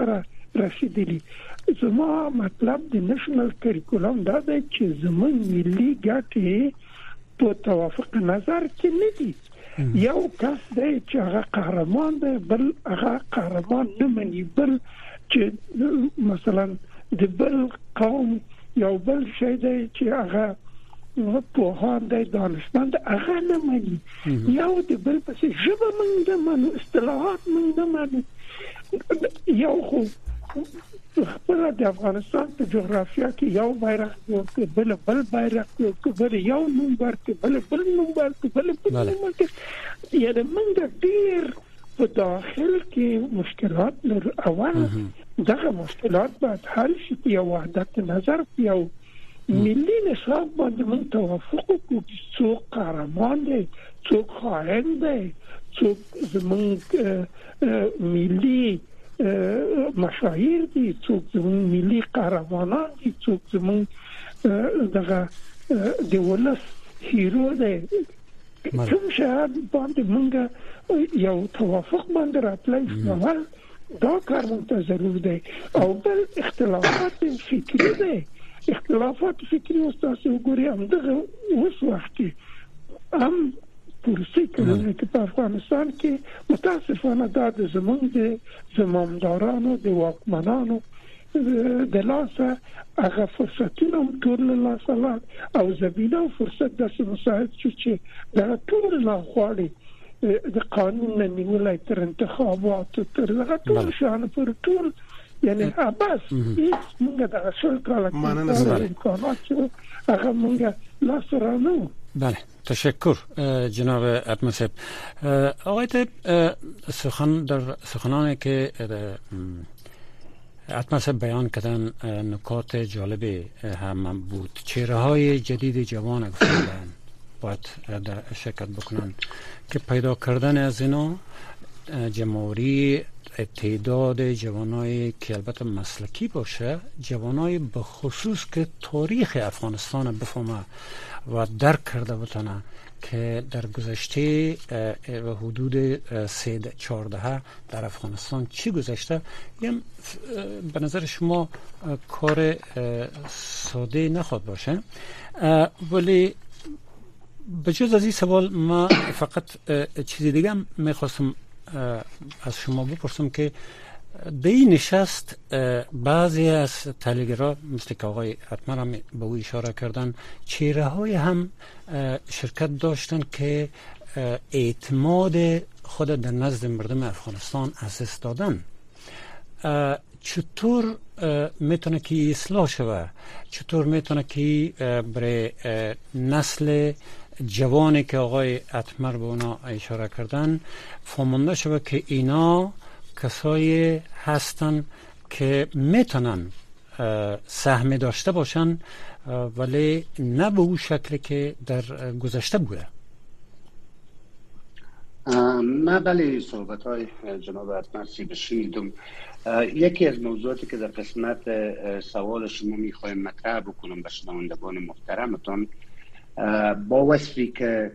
رسیدلی. زما مطلب د نېشنل کریکولم دا دی چې زمون ملي ګټې په توافق نظر کې نه دي. یو کس دی چې هغه قهرمان دی، بل هغه قهرمان نه مني، بل چې مثلا د بل قوم یو بل شی دی چې هغه پوهان دی، دانشمند هغه نه مني. یو د بل پسې ژبه موږ نه منو، اصطلاحات موږ نه منو. یو خو خپل د افغانستان په جغرافیه کې یو بیرغ دی، بل بیرغ دی، بل یو نوم ورته، بل نوم ورته، بل نوم ورته. یعنی موږ ډیر په داخل کې مشکلات لرو. اول دغه مشکلات باید حل شي په یو وحدت نظر، په یو ملي نصاب باندې موږ توافق وکړو چې څوک قهرمان دی، څوک خائن دی، څوک زموږ ملي مشاهیر دي، څوک زموږ ملي قهرمانان دي، څوک زموږ دغه د ولس هیرو دی. کوم شاید باندې موږ یو توافق باندې راتلای شو. دا کار موږ ته ضرور دی. او بل اختلافات فکری دی. اختلافات فکری اوس تاسو وګورئ، همدغه اوس وخت هم پروسې کوي چې په افغانستان کې متاسفانه دا د زمونږ د زمامدارانو د واکمنانو د لاسه هغه فرصتونه هم ټول له لاسه لاړ او زمینه او فرصت داسې مساعد شو چې دغه ټول لاخواړي د قانون نه نیولای تر انتخاباتو تر دغه ټول شیانو پورې ټول یعنی بس هیڅ موږ دغه شل کاله امکانات چې هغه موږ لاس رانو. بله، تشکر جناب اتمر صاحب. آقای طیب، سخنانی که اتمر صاحب بیان کردن نکات جالب هم بود. چهره‌های جدید جوان گفتن باید در شرکت بکنن که پیدا کردن از اینا جمهوری تعداد جوانایی که البته مسلکی باشه، جوانایی به خصوص که تاریخ افغانستان بفهمه و درک کرده بتونه که در گذشته و حدود 13-14 در افغانستان چی گذشته. به نظر شما کار ساده نخواد باشه، ولی بجز از این سوال ما فقط چیزی دیگه هم میخواستم از شما بپرسم که در این نشست بعضی از تحلیلگرا مثل که آقای اتمر هم به او اشاره کردن، چهره های هم شرکت داشتن که اعتماد خود در نزد مردم افغانستان از دست دادن. چطور میتونه که اصلاح شوه؟ چطور میتونه که برای نسل جوانی که آقای اتمر به اونا اشاره کردن فهمانده شوه که اینا کسایی هستن که میتونن سهم داشته باشن ولی نه به اون شکلی که در گذشته بوده؟ من بله صحبت های جناب اتمرسی بشنیدم. یکی از موضوعاتی که در قسمت سوال شما میخوایم مطرح بکنم به شنوندگان محترمتان، با وصفی که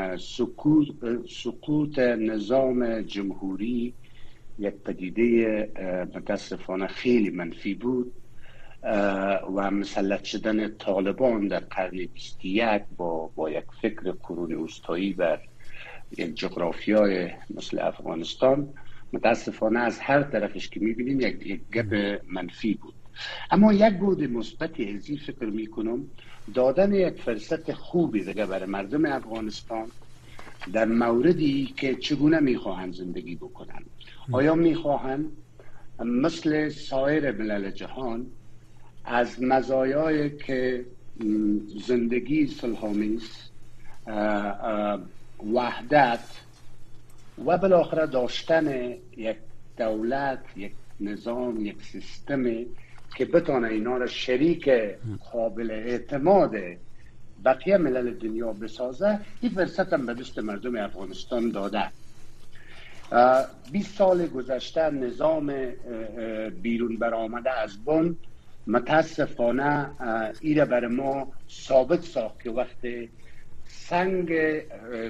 سقوط نظام جمهوری یک پدیده متاسفانه خیلی منفی بود و مسلط شدن طالبان در قرن 21 با یک فکر قرون وسطایی بر یک جغرافیای مثل افغانستان متاسفانه از هر طرفش که میبینیم یک گپ منفی بود. اما یک بود مثبتی از این فکر میکنم دادن یک فرصت خوبی دیگه برای مردم افغانستان در موردی که چگونه میخواهند زندگی بکنن. آیا میخواهند مثل سایر ملل جهان از مزایایی که زندگی صلح‌آمیز، وحدت و بالاخره داشتن یک دولت، یک نظام، یک سیستم که بتونه اینا را شریک قابل اعتماد بقیه ملل دنیا بسازه، این فرصت هم به دست مردم افغانستان داده. 20 سال گذشته نظام بیرون برآمده از بن متاسفانه ایره بر ما ثابت ساخت که وقتی سنگ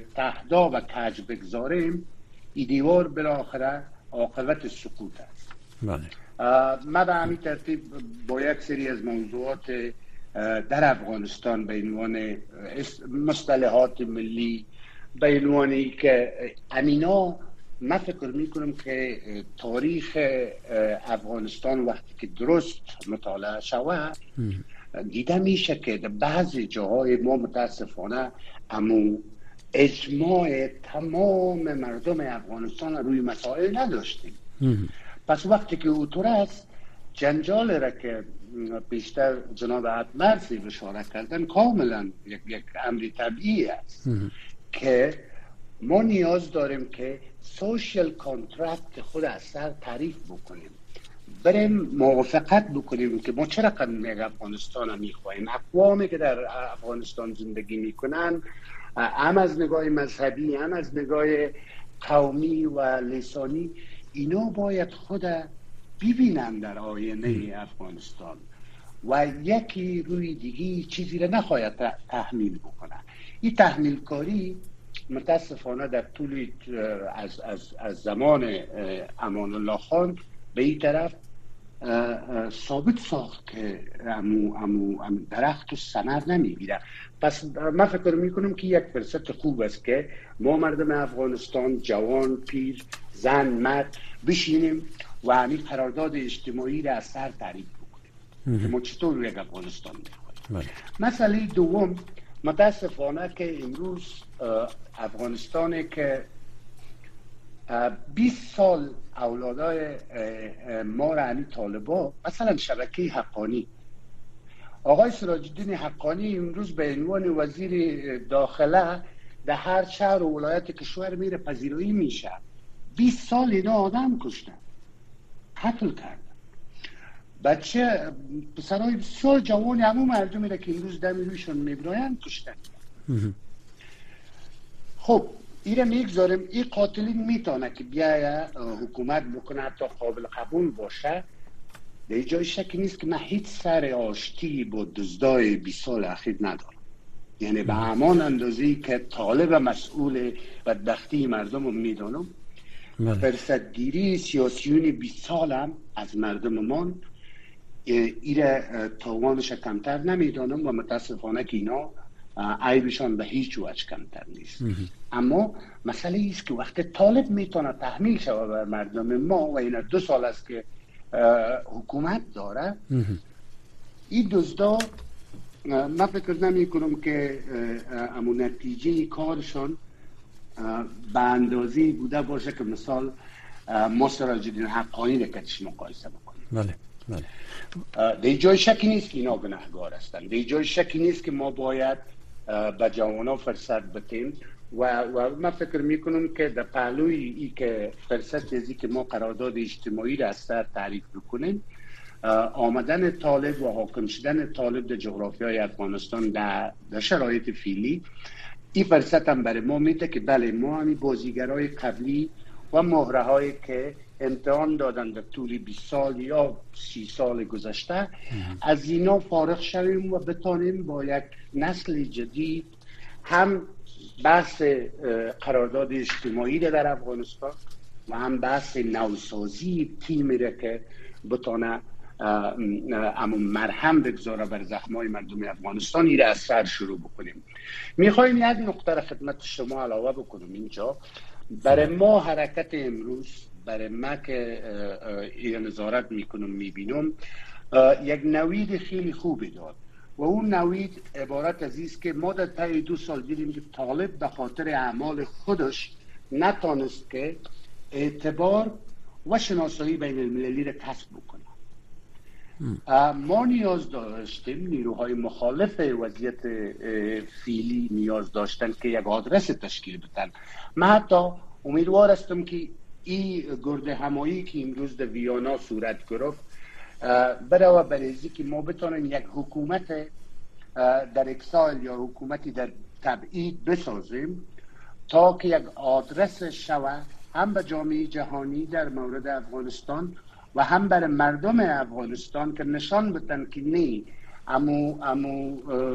تهدا و کج بگذاریم، این دیوار بالاخره عاقبت سقوط است. بله. من به همین ترتیب با یک سری از موضوعات در افغانستان به عنوان مصطلحات ملی، به عنوانی که امینا من فکر میکنم که تاریخ افغانستان وقتی که درست مطالعه شود دیده میشه که در بعضی جاهای ما متاسفانه امو اجماع تمام مردم افغانستان روی مسائل نداشتیم. پس وقتی که اوطور است جنجال را که بیشتر جناب عدمرسی اشاره کردن کاملا یک امری طبیعی است که ما نیاز داریم که سوشیل کانترکت خود از سر تعریف بکنیم، بریم موافقت بکنیم که ما چرا قدم افغانستان میخواهیم. اقوامی که در افغانستان زندگی میکنن هم از نگاه مذهبی هم از نگاه قومی و لسانی اینا باید خود ببینن در آینه افغانستان و یکی روی دیگی چیزی را نخواهد تحمیل بکنه. این تحمیل کاری متاسفانه در طول از زمان امان الله خان به این طرف ثابت ساخت که امو درخت و ثمر نمیگیره. پس من فکر میکنم که یک فرصت خوب است که ما مردم افغانستان جوان، پیر، زن، مرد بشینیم و همین قرارداد اجتماعی را از سر تعریف بکنیم که ما چطور یک افغانستان میخواهیم. مسئله دوم، متاسفانه که امروز افغانستانی که 20 سال اولادای ما را همین طالبا، مثلا شبکه حقانی، آقای سراج الدین حقانی امروز به عنوان وزیر داخله در هر شهر و ولایت کشور میره پذیرایی میشه. 20 سال اینا آدم کشتن، قتل کردن، بچه پسرهای بسیار جوانی همون مردمی را که امروز دمی رویشون میبراین کشتن. خب ایره میگذاریم این قاتلین میتونه که بیایه حکومت بکنه، حتی قابل قبول باشه. در جای شکی نیست که من هیچ سر آشتی با دزدای 20 سال اخیر ندارم. یعنی به همان اندازه‌ای که طالب مسئول بدبختی مردم رو میدانم، فرصتگیری سیاسیون 20 سال هم از مردممان ایره تاوانش کمتر نمیدانم و متاسفانه که اینا عیبشان به هیچ وجه کمتر نیست. اما مسئله ایست که وقتی طالب میتونه تحمیل شود بر مردم ما و اینا 2 سال است که حکومت داره، این دزدا من فکر نمی کنم که امون نتیجه کارشان به اندازی بوده باشه که مثال ما سراج الدین حقانی را کتش مقایسه بکنیم. بله بله. در جای شکی نیست که اینا گناهگار هستند، در جای شکی نیست که ما باید به جوانا فرصت بدیم و من فکر میکنم که در پهلوی ای که فرصت ازی که ما قرارداد اجتماعی را از سر تعریف بکنیم، آمدن طالب و حاکم شدن طالب در جغرافیای افغانستان در شرایط فعلی این فرصت هم برای ما میده که بله ما همین بازیگرای قبلی و مهره هایی که امتحان دادن در طول 20 سال یا 30 سال گذشته از اینا فارغ شویم و بتانیم با یک نسل جدید هم بحث قرارداد اجتماعی در افغانستان و هم بحث نوسازی تیمی را که بتانه اما مرهم بگذاره بر زخمای مردم افغانستان این را از سر شروع بکنیم. میخوایم یک نقطه را خدمت شما علاوه بکنم اینجا. برای ما حرکت امروز، برای ما که این نظارت میکنم میبینم، یک نوید خیلی خوبی داد و اون نوید عبارت از است که ما در طی 2 سال دیدیم که طالب به خاطر اعمال خودش نتانست که اعتبار و شناسایی بین المللی را کسب بکنه. ما نیاز داشتیم، نیروهای مخالف وضعیت فعلی نیاز داشتن که یک آدرس تشکیل بدن. من حتی امیدوار هستم که این گرد همایی که امروز در ویانا صورت گرفت برای برای که ما بتونیم یک حکومت در اکسایل یا حکومتی در تبعید بسازیم تا که یک آدرس شود هم به جامعه جهانی در مورد افغانستان و هم برای مردم افغانستان که نشان بدن که نه امو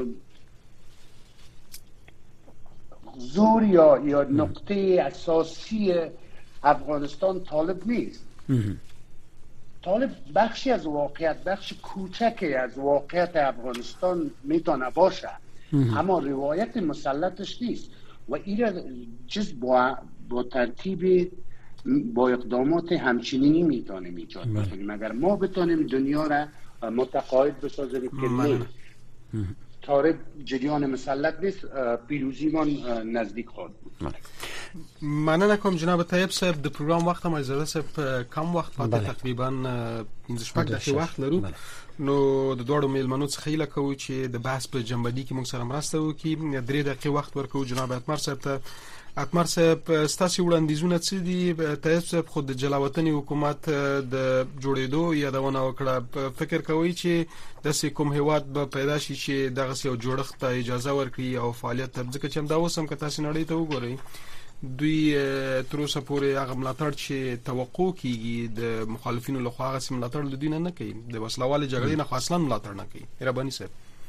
زور یا نقطه اساسی افغانستان طالب نیست. طالب بخشی از واقعیت، بخش کوچکی از واقعیت افغانستان میتونه باشه، اما روایت مسلطش نیست و این چیز با ترتیب با اقدامات همچنینی میتونیم ایجاد بکنیم. اگر ما بتونیم دنیا را متقاعد بسازیم که نه طالب جریان مسلط نیست، پیروزی من نزدیک خواهد بود. مننه کوم جناب طیب صاحب. د پروګرام وخت هم زړه صاحب کم وخت پاتې تقریبا 15 دقیقې وخت لرو. نو د دوړو میلمنو څخه هیله کوو چې د بحث په جنبندي کې موږ سره مرسته وکړي. 3 دقیقې وخت ورکوو جناب اتمر صاحب ته. اتمر صاحب ستاسو وړاندیزونه څه دي؟ طیب صاحب خود د جلاوطني حکومت د جوړېدو یادونه وکړه. فکر کوي چې د کوم هیواد به پیدا شي چې دغه یو جوړښت ته اجازه ورکړي او فعالیت ته، ځکه چې هم دا اوس هم که تاسو نړۍ ته وګورئ دوی تر اوسه پورې هغه ملاتړ چې توقع کیږي د مخالفینو لخوا هغه سم ملاتړ د دوی نه کوي، د وسلوالې جګړې نه اصلا ملاتړ نه کوي. رباني صاحب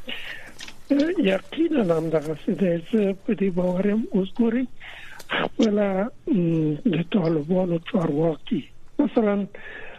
یقینا هم دغه څه دی. په دې باورم اوس ګورئ خپل د طالبانو چارواکي مثلا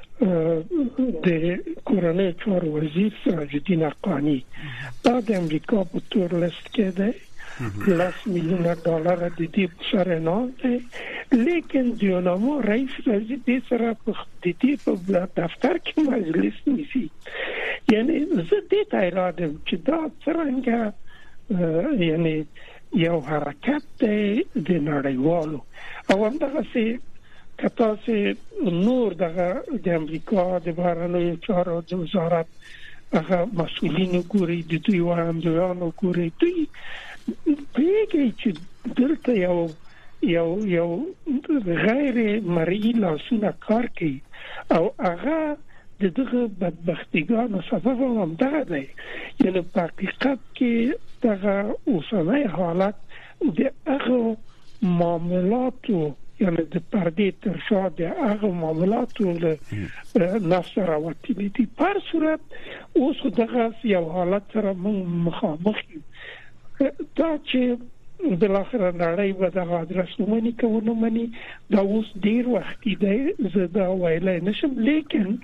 د کورنۍ چارو وزیر سراج الدین حقانی دا د امریکا په تور لیست کې دی، $10 میلیون د دې سره نه دی، لیکن دیونامو رئیس دې سره د دې په دفتر کې مجلس نیسي. یعنی زه دې ته اراده چې دا څنګه یعنی یو حرکت دی د نړیوالو او همدغسې که تاسې نور دغه د امریکا د بهرنیو چارو د وزارت هغه مسئولین ګورئ، د دوی وړاندویانو ګورئ، دوی پوهېږئ چې دلته یو غیر مرئي لاسونه کار کوي او هغه د دغه بدبختیګانو سبب هم دغه دی. یعنی په حقیقت کې دغه اوسنی حالت د هغه معاملاتو یعنی د پردې تر شا د هغه معاملاتو له نفس راوتلي دي. په هر صورت اوس دغه یو حالت سره موږ مخامخ یو. دا چې بالاخره نړۍ به دغه ادرس ومني که ونه مني دا اوس ډېر وختي دی، زه دا ویلی نشم، لیکن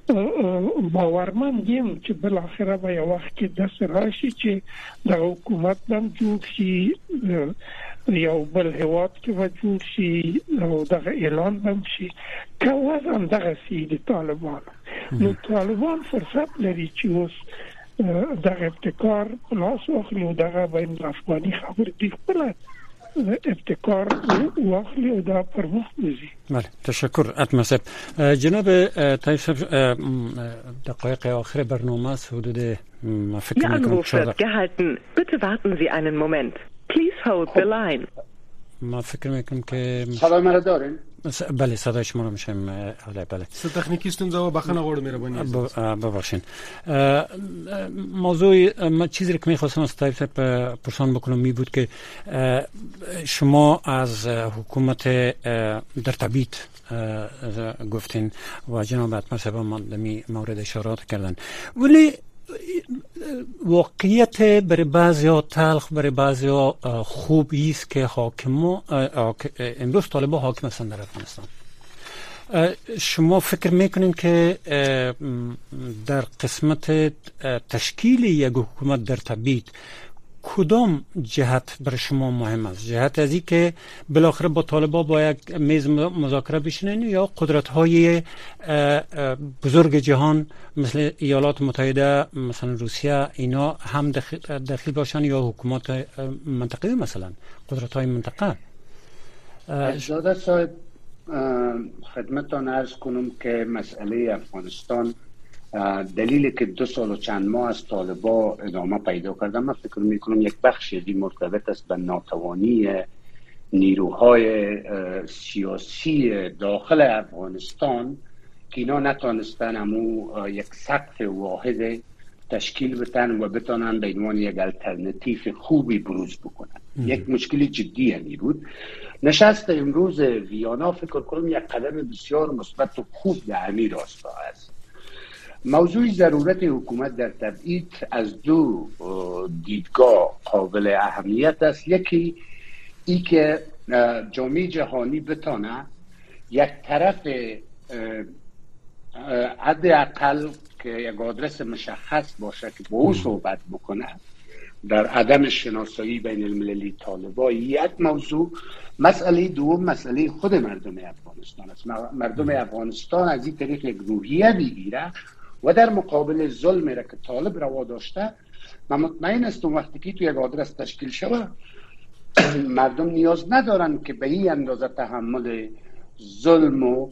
باورمند یم چې بالاخره به یو وخت کې داسې راشي چې دغه حکومت هم جوړ شي، یو بل هیواد کې به جوړ شي او دغه اعلان هم شي که وضع دغسې د طالبانو. نو طالبان فرصت لري چې اوس دغه ابتکار خلاص واخلي او دغه بین افغاني خبر دی خپل ابتکار واخلي او دا پر مخ وځي. بله تشکر اتمر صاحب. جناب طیب صاحب دقایق آخر برنامه است، حدود Ihr Anruf wird gehalten. Bitte warten Sie einen Moment. Please hold the line. ما فکر میکنم که صدای مرا دارین؟ بله صدای شما رو میشم. بله څه تخنیکی ستونزه و بخښنه غواړم مهرباني ببخشین. موضوع چیزی که میخواستم از طیب صاحب پرسان بکنم می بود که شما از حکومت در تبعید گفتین و جناب اتمر صاحب هم مورد اشارات کردن، ولی واقعیت برای بعضیا تلخ برای بعضیا خوبی است که امروز طالبان حاکم هستند در افغانستان. شما فکر میکنین که در قسمت تشکیل یک حکومت در تبعید کدام جهت برای شما مهم است؟ جهت از این که بالاخره با طالبان با یک میز مذاکره بشینن یا قدرت‌های بزرگ جهان مثل ایالات متحده، مثلا روسیه، اینا هم دخیل باشن یا حکومت منطقه‌ای مثلا قدرت‌های منطقه؟ زاده صاحب خدمتتان عرض کنم که مسئله افغانستان دلیلی که 2 سال و چند ماه از طالبان ادامه پیدا کرده، من فکر میکنم یک بخشی از این مرتبط است به ناتوانی نیروهای سیاسی داخل افغانستان که اینا نتونستن همون یک سقف واحد تشکیل بتن و بتونن به عنوان یک الटरनेटिव خوبی بروز بکنن. یک مشکلی جدی همی بود. نشست امروز ویانا فکر کنم یک قدم بسیار مثبت و خوب در همین راستا است. موضوع ضرورت حکومت در تبعید از 2 دیدگاه قابل اهمیت است. یکی ای که جامعه جهانی بتانه یک طرف حداقل که یک آدرس مشخص باشه که با او صحبت بکنه در عدم شناسایی بین المللی طالبان. یک موضوع. مسئله دوم مسئله خود مردم افغانستان است. مردم افغانستان از این طریق یک روحیه بگیره و در مقابل ظلم را که طالب روا داشته، من مطمئن هستم وقتی که تو یک آدرس تشکیل شود مردم نیاز ندارن که به این اندازه تحمل ظلم و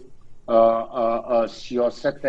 سیاست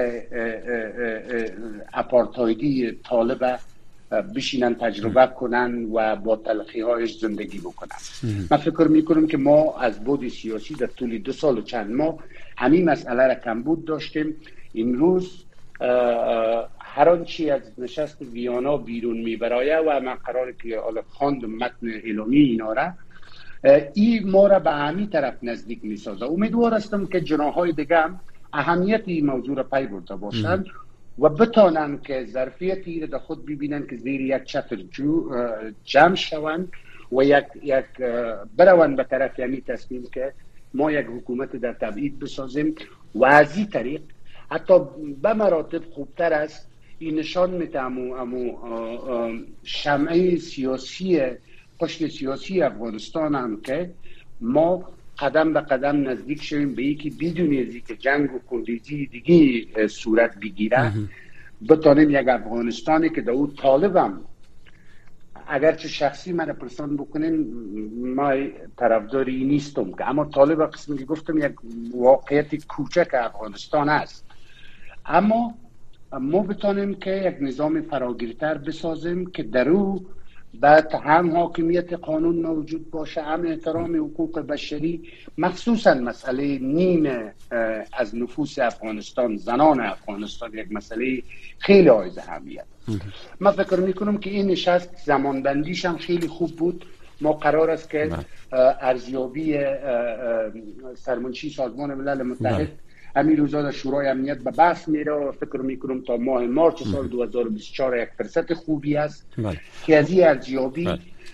اپارتایدی طالب بشینن تجربه کنن و با تلخی هایش زندگی بکنن. من فکر میکنم که ما از بود سیاسی در طول 2 سال و چند ماه همین مسئله را کمبود داشتیم. امروز هر آنچه از نشست ویانا بیرون میبرایه و من قراره که خواندم متن اعلامی اینا را، این ما را به همین طرف نزدیک میسازه. امیدوار هستم که جناح‌های دیگه هم اهمیت این موضوع را پی برده باشند و بتانن که ظرفیتی را در خود ببینن که زیر یک چتر جمع شوند و یک بروند به طرف یعنی تصمیم که ما یک حکومت در تبعید بسازیم و از این طریق حتی به مراتب خوبتر است. این نشان میده امو شمعه سیاسی پشت سیاسی افغانستان هم که ما قدم به قدم نزدیک شویم به یکی بدون از اینکه جنگ و خونریزی دیگه صورت بگیره بتانیم یک افغانستانی که در اون طالبم اگرچه شخصی من پرسان بکنین ما طرفداری نیستم که اما طالب قسمی که گفتم یک واقعیت کوچک افغانستان است، اما ما بتانیم که یک نظام فراگیرتر بسازیم که در او بعد هم حاکمیت قانون موجود باشه، هم احترام حقوق بشری، مخصوصا مسئله نیم از نفوس افغانستان، زنان افغانستان، یک مسئله خیلی حائز اهمیت. من فکر میکنم که این نشست زمانبندیش هم خیلی خوب بود. ما قرار است که ارزیابی سرمنشی سازمان ملل متحد همین روزا در شورای امنیت به بحث میره و فکر میکنم تا ماه مارچ سال 2024 یک فرصت خوبی است که از این ارزیابی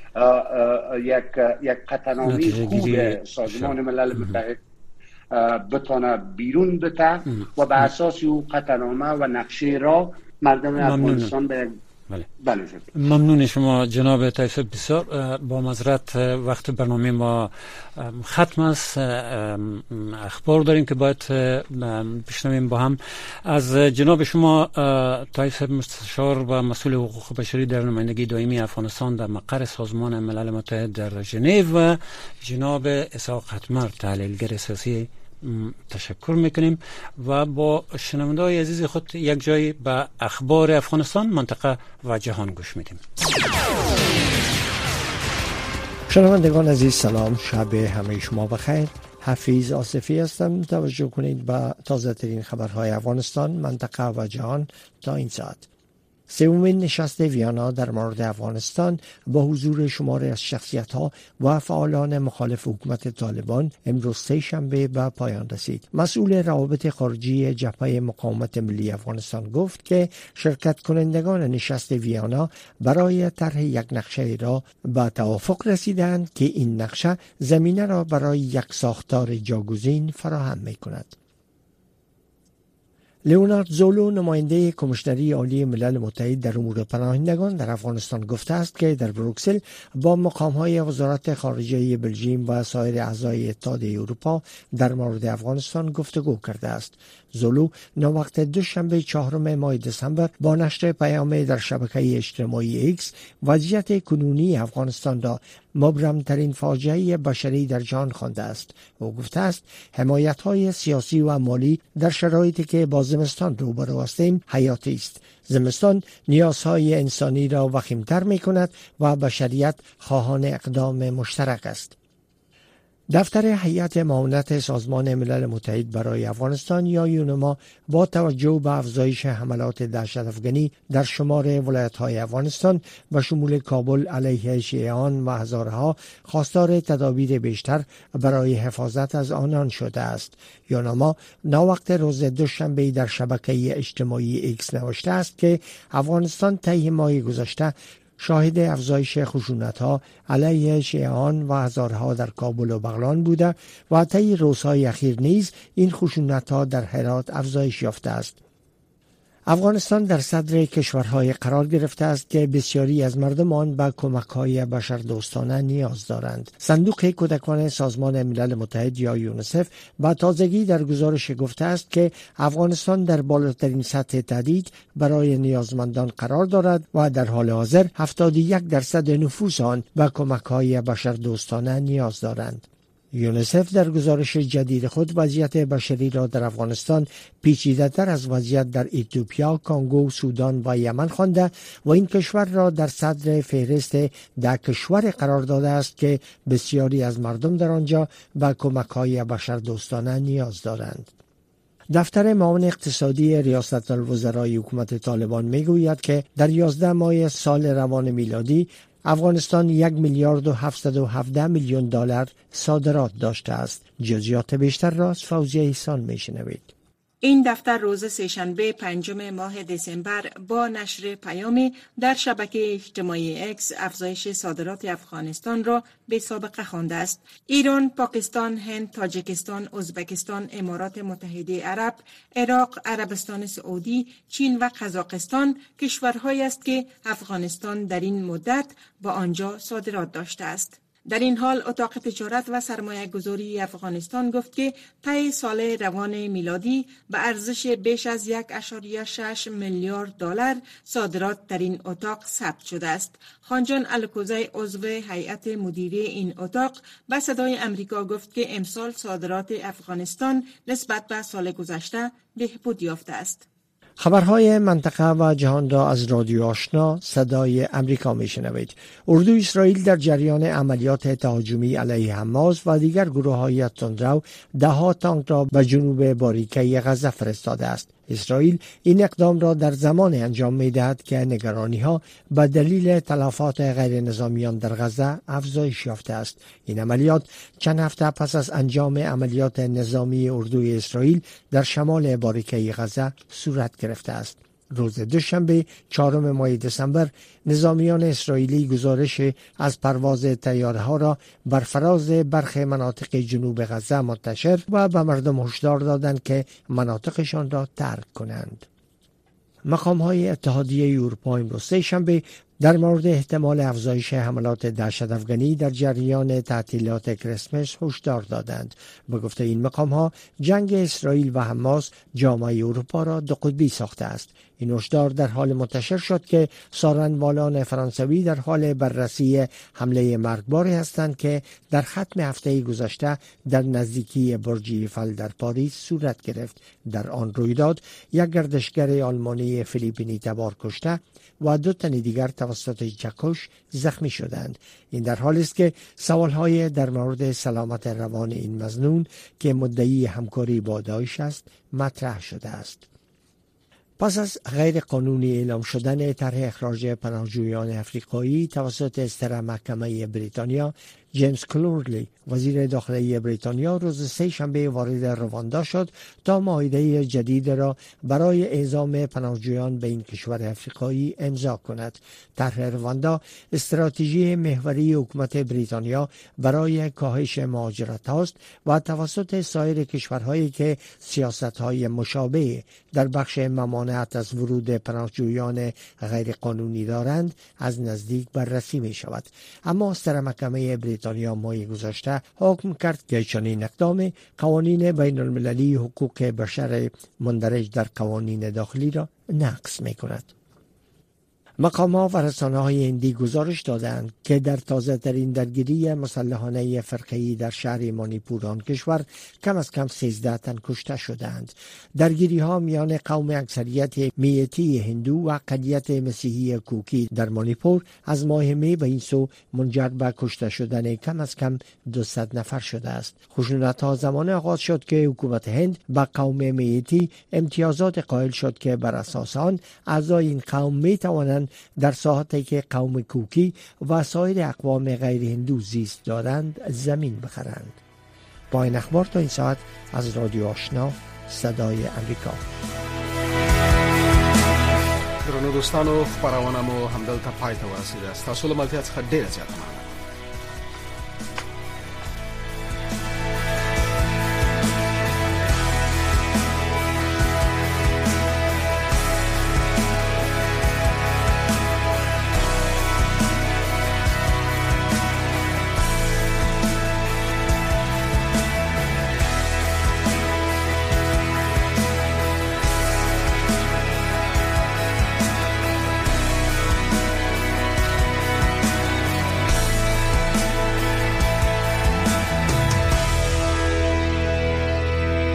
یک قطعنامه خوب سازمان ملل متحد بتانه بیرون بده و به اساس او قطعنامه و نقشه را مردم افغانستان به بله. ممنون شما جناب طیف بسیار. با معذرت وقت برنامه ما ختم است. اخبار داریم که باید بشنویم با هم از جناب شما طیف مستشار و مسئول حقوق بشری در نمایندگی دائمی افغانستان در مقر سازمان ملل متحد در ژنو و جناب اسحاق حتمر تحلیلگر سیاسی تشکر میکنیم و با شنونده‌های عزیز خود یک جای به اخبار افغانستان، منطقه و جهان گوش میدیم. شنوندگان عزیز سلام، شب همه شما بخیر. حفیظ آصفی هستم. توجه کنید به تازه ترین خبرهای افغانستان، منطقه و جهان تا این ساعت. سومین نشست ویانا در مورد افغانستان با حضور شماری از شخصیت‌ها و فعالان مخالف حکومت طالبان امروز سه‌شنبه به پایان رسید. مسئول روابط خارجی جبهه مقاومت ملی افغانستان گفت که شرکت کنندگان نشست ویانا برای طرح یک نقشه را به توافق رسیدند که این نقشه زمینه را برای یک ساختار جاگزین فراهم می‌کند. لیونارد زولو نماینده کمیشنری عالی ملل متحد در امور پناهندگان در افغانستان گفته است که در بروکسل با مقام‌های وزارت خارجه بلژیم و سایر اعضای اتحاد اروپا در مورد افغانستان گفتگو کرده است. زولو نوقت دوشنبه 4 ماه دسامبر با نشر پیام در شبکه اجتماعی ایکس وضعیت کنونی افغانستان را مبرمترین فاجعه بشری در جهان خوانده است. او گفته است حمایت‌های سیاسی و مالی در شرایطی که با زمستان روبرو هستیم حیاتی است. زمستان نیازهای انسانی را وخیم‌تر می‌کند و بشریت خواهان اقدام مشترک است. دفتر هیئت معاونت سازمان ملل متحد برای افغانستان یا یونما با توجه به افزایش حملات دهشت افغانی در شمار ولایت‌های افغانستان و شمول کابل علیه شیعیان و هزارها خواستار تدابیر بیشتر برای حفاظت از آنان شده است. یونما ناوقت روز دوشنبه در شبکه اجتماعی ایکس نوشته است که افغانستان طی ماه گذشته شاهد افزایش خشونت‌ها علیه شیعیان و هزارها در کابل و بغلان بوده و طی روزهای اخیر نیز این خشونت‌ها در هرات افزایش یافته است. افغانستان در صدر کشورهای قرار گرفته است که بسیاری از مردم آن به کمک‌های بشردوستانه نیاز دارند. صندوق کودکان سازمان ملل متحد یا یونیسف با تازگی در گزارش گفته است که افغانستان در بالاترین سطح تهدید برای نیازمندان قرار دارد و در حال حاضر 71% نفوس آن به کمک‌های بشردوستانه نیاز دارند. یونیسف در گزارش جدید خود وضعیت بشری را در افغانستان پیچیده‌تر از وضعیت در اتیوپیا، کانگو، سودان و یمن خوانده و این کشور را در صدر فهرست 10 کشور قرار داده است که بسیاری از مردم در آنجا به کمک‌های بشردوستانه نیاز دارند. دفتر معاون اقتصادی ریاست الوزرای حکومت طالبان میگوید که در 11 ماه سال روان میلادی افغانستان 1 میلیارد و 717 میلیون دلار صادرات داشته است. جزئیات بیشتر را از فوزیه احسان میشنوید. این دفتر روز سه‌شنبه 5 ماه دسامبر با نشر پیامی در شبکه اجتماعی اکس افزایش صادرات افغانستان را به سابقه خوانده است. ایران، پاکستان، هند، تاجیکستان، ازبکستان، امارات متحده عرب، عراق، عربستان سعودی، چین و قزاقستان کشورهایی است که افغانستان در این مدت با آنجا صادرات داشته است. در این حال اتاق تجارت و سرمایه گذاری افغانستان گفت که طی سال روان میلادی به ارزش بیش از 1.6 میلیارد دلار صادرات در این اتاق ثبت شده است. خانجان الکوزی عضو هیئت مدیره این اتاق به صدای امریکا گفت که امسال صادرات افغانستان نسبت به سال گذشته بهبود یافته است. خبرهای منطقه و جهان را از رادیو آشنا صدای امریکا میشنوید. اردوی اسرائیل در جریان عملیات تهاجمی علیه حماس و دیگر گروه‌های تندرو 10 تانک را به جنوب باریکه غزه فرستاده است. اسرائیل این اقدام را در زمان انجام می‌دهد که نگرانی‌ها به دلیل تلفات غیر نظامیان در غزه افزایش یافته است. این عملیات چند هفته پس از انجام عملیات نظامی اردوی اسرائیل در شمال باریکه غزه صورت گرفته است. روز دوشنبه 4 ماه دسامبر نظامیان اسرائیلی گزارش از پرواز طیاره‌ها را بر فراز برخی مناطق جنوب غزه منتشر و به مردم هشدار دادند که مناطقشان را ترک کنند. مقام‌های اتحادیه اروپا امروز سه‌شنبه در مورد احتمال افزایش حملات دهشت افغانی در جریان تعطیلات کریسمس هشدار دادند. به گفته این مقام‌ها جنگ اسرائیل و حماس جامعه اروپا را دو قطبی ساخته است. این هشدار در حال منتشر شد که سارنوالان فرانسوی در حال بررسی حمله مرگباری هستند که در ختم هفته گذشته در نزدیکی برج ایفل در پاریس صورت گرفت. در آن رویداد یک گردشگر آلمانی فیلیپینی تبار کشته و 2 تن دیگر توسط چکش زخمی شدند. این در حالی است که سوالهای در مورد سلامت روان این مظنون که مدعی همکاری با داعش است مطرح شده است. پس از غیر قانونی اعلام شدن طرح اخراج پناهجویان افریقایی توسط اصدار محکمه بریتانیا، جیمز کلورلی وزیر داخلی بریتانیا روز سه‌شنبه وارد رواندا شد تا معاهده جدید را برای اعزام پناهجویان به این کشور افریقایی امضا کند. طرح رواندا استراتژی محوری حکومت بریتانیا برای کاهش مهاجرت است و توسط سایر کشورهایی که سیاست‌های مشابه در بخش ممانعت از ورود پناهجویان غیر قانونی دارند از نزدیک بررسی می شود. اما اصدار محکمه بریتانیا ماه گذشته حکم کرد که چنین اقدام قوانین بین المللی حقوق بشر مندرج در قوانین داخلی را نقض می کند. مقام‌ها و رسانه‌های هندی گزارش دادند که در تازه‌ترین درگیری مسلحانه فرقه‌ای در شهر مانیپور آن کشور کم از کم 13 تن کشته شدند. درگیری‌ها میان قوم اکثریت میتی هندو و اقلیت مسیحی کوکی در مانیپور از ماه می به این سو منجر به کشته شدن کم از کم 200 نفر شده است. خشونت‌ها زمان آغاز شد که حکومت هند به قوم میتی امتیازات قائل شد که بر اساس آن اعضای این قوم می‌توانند در ساحتی که قوم کوکی و سایر اقوام غیر هندو زیست دارند زمین بخرند. با این اخبار تا این ساعت از رادیو آشنا صدای امریکا. درنو دوستانو خبرونه مو همدلته پای ته ورسیده است. تاسو له ملتیا څخه ډیر زیات مننه.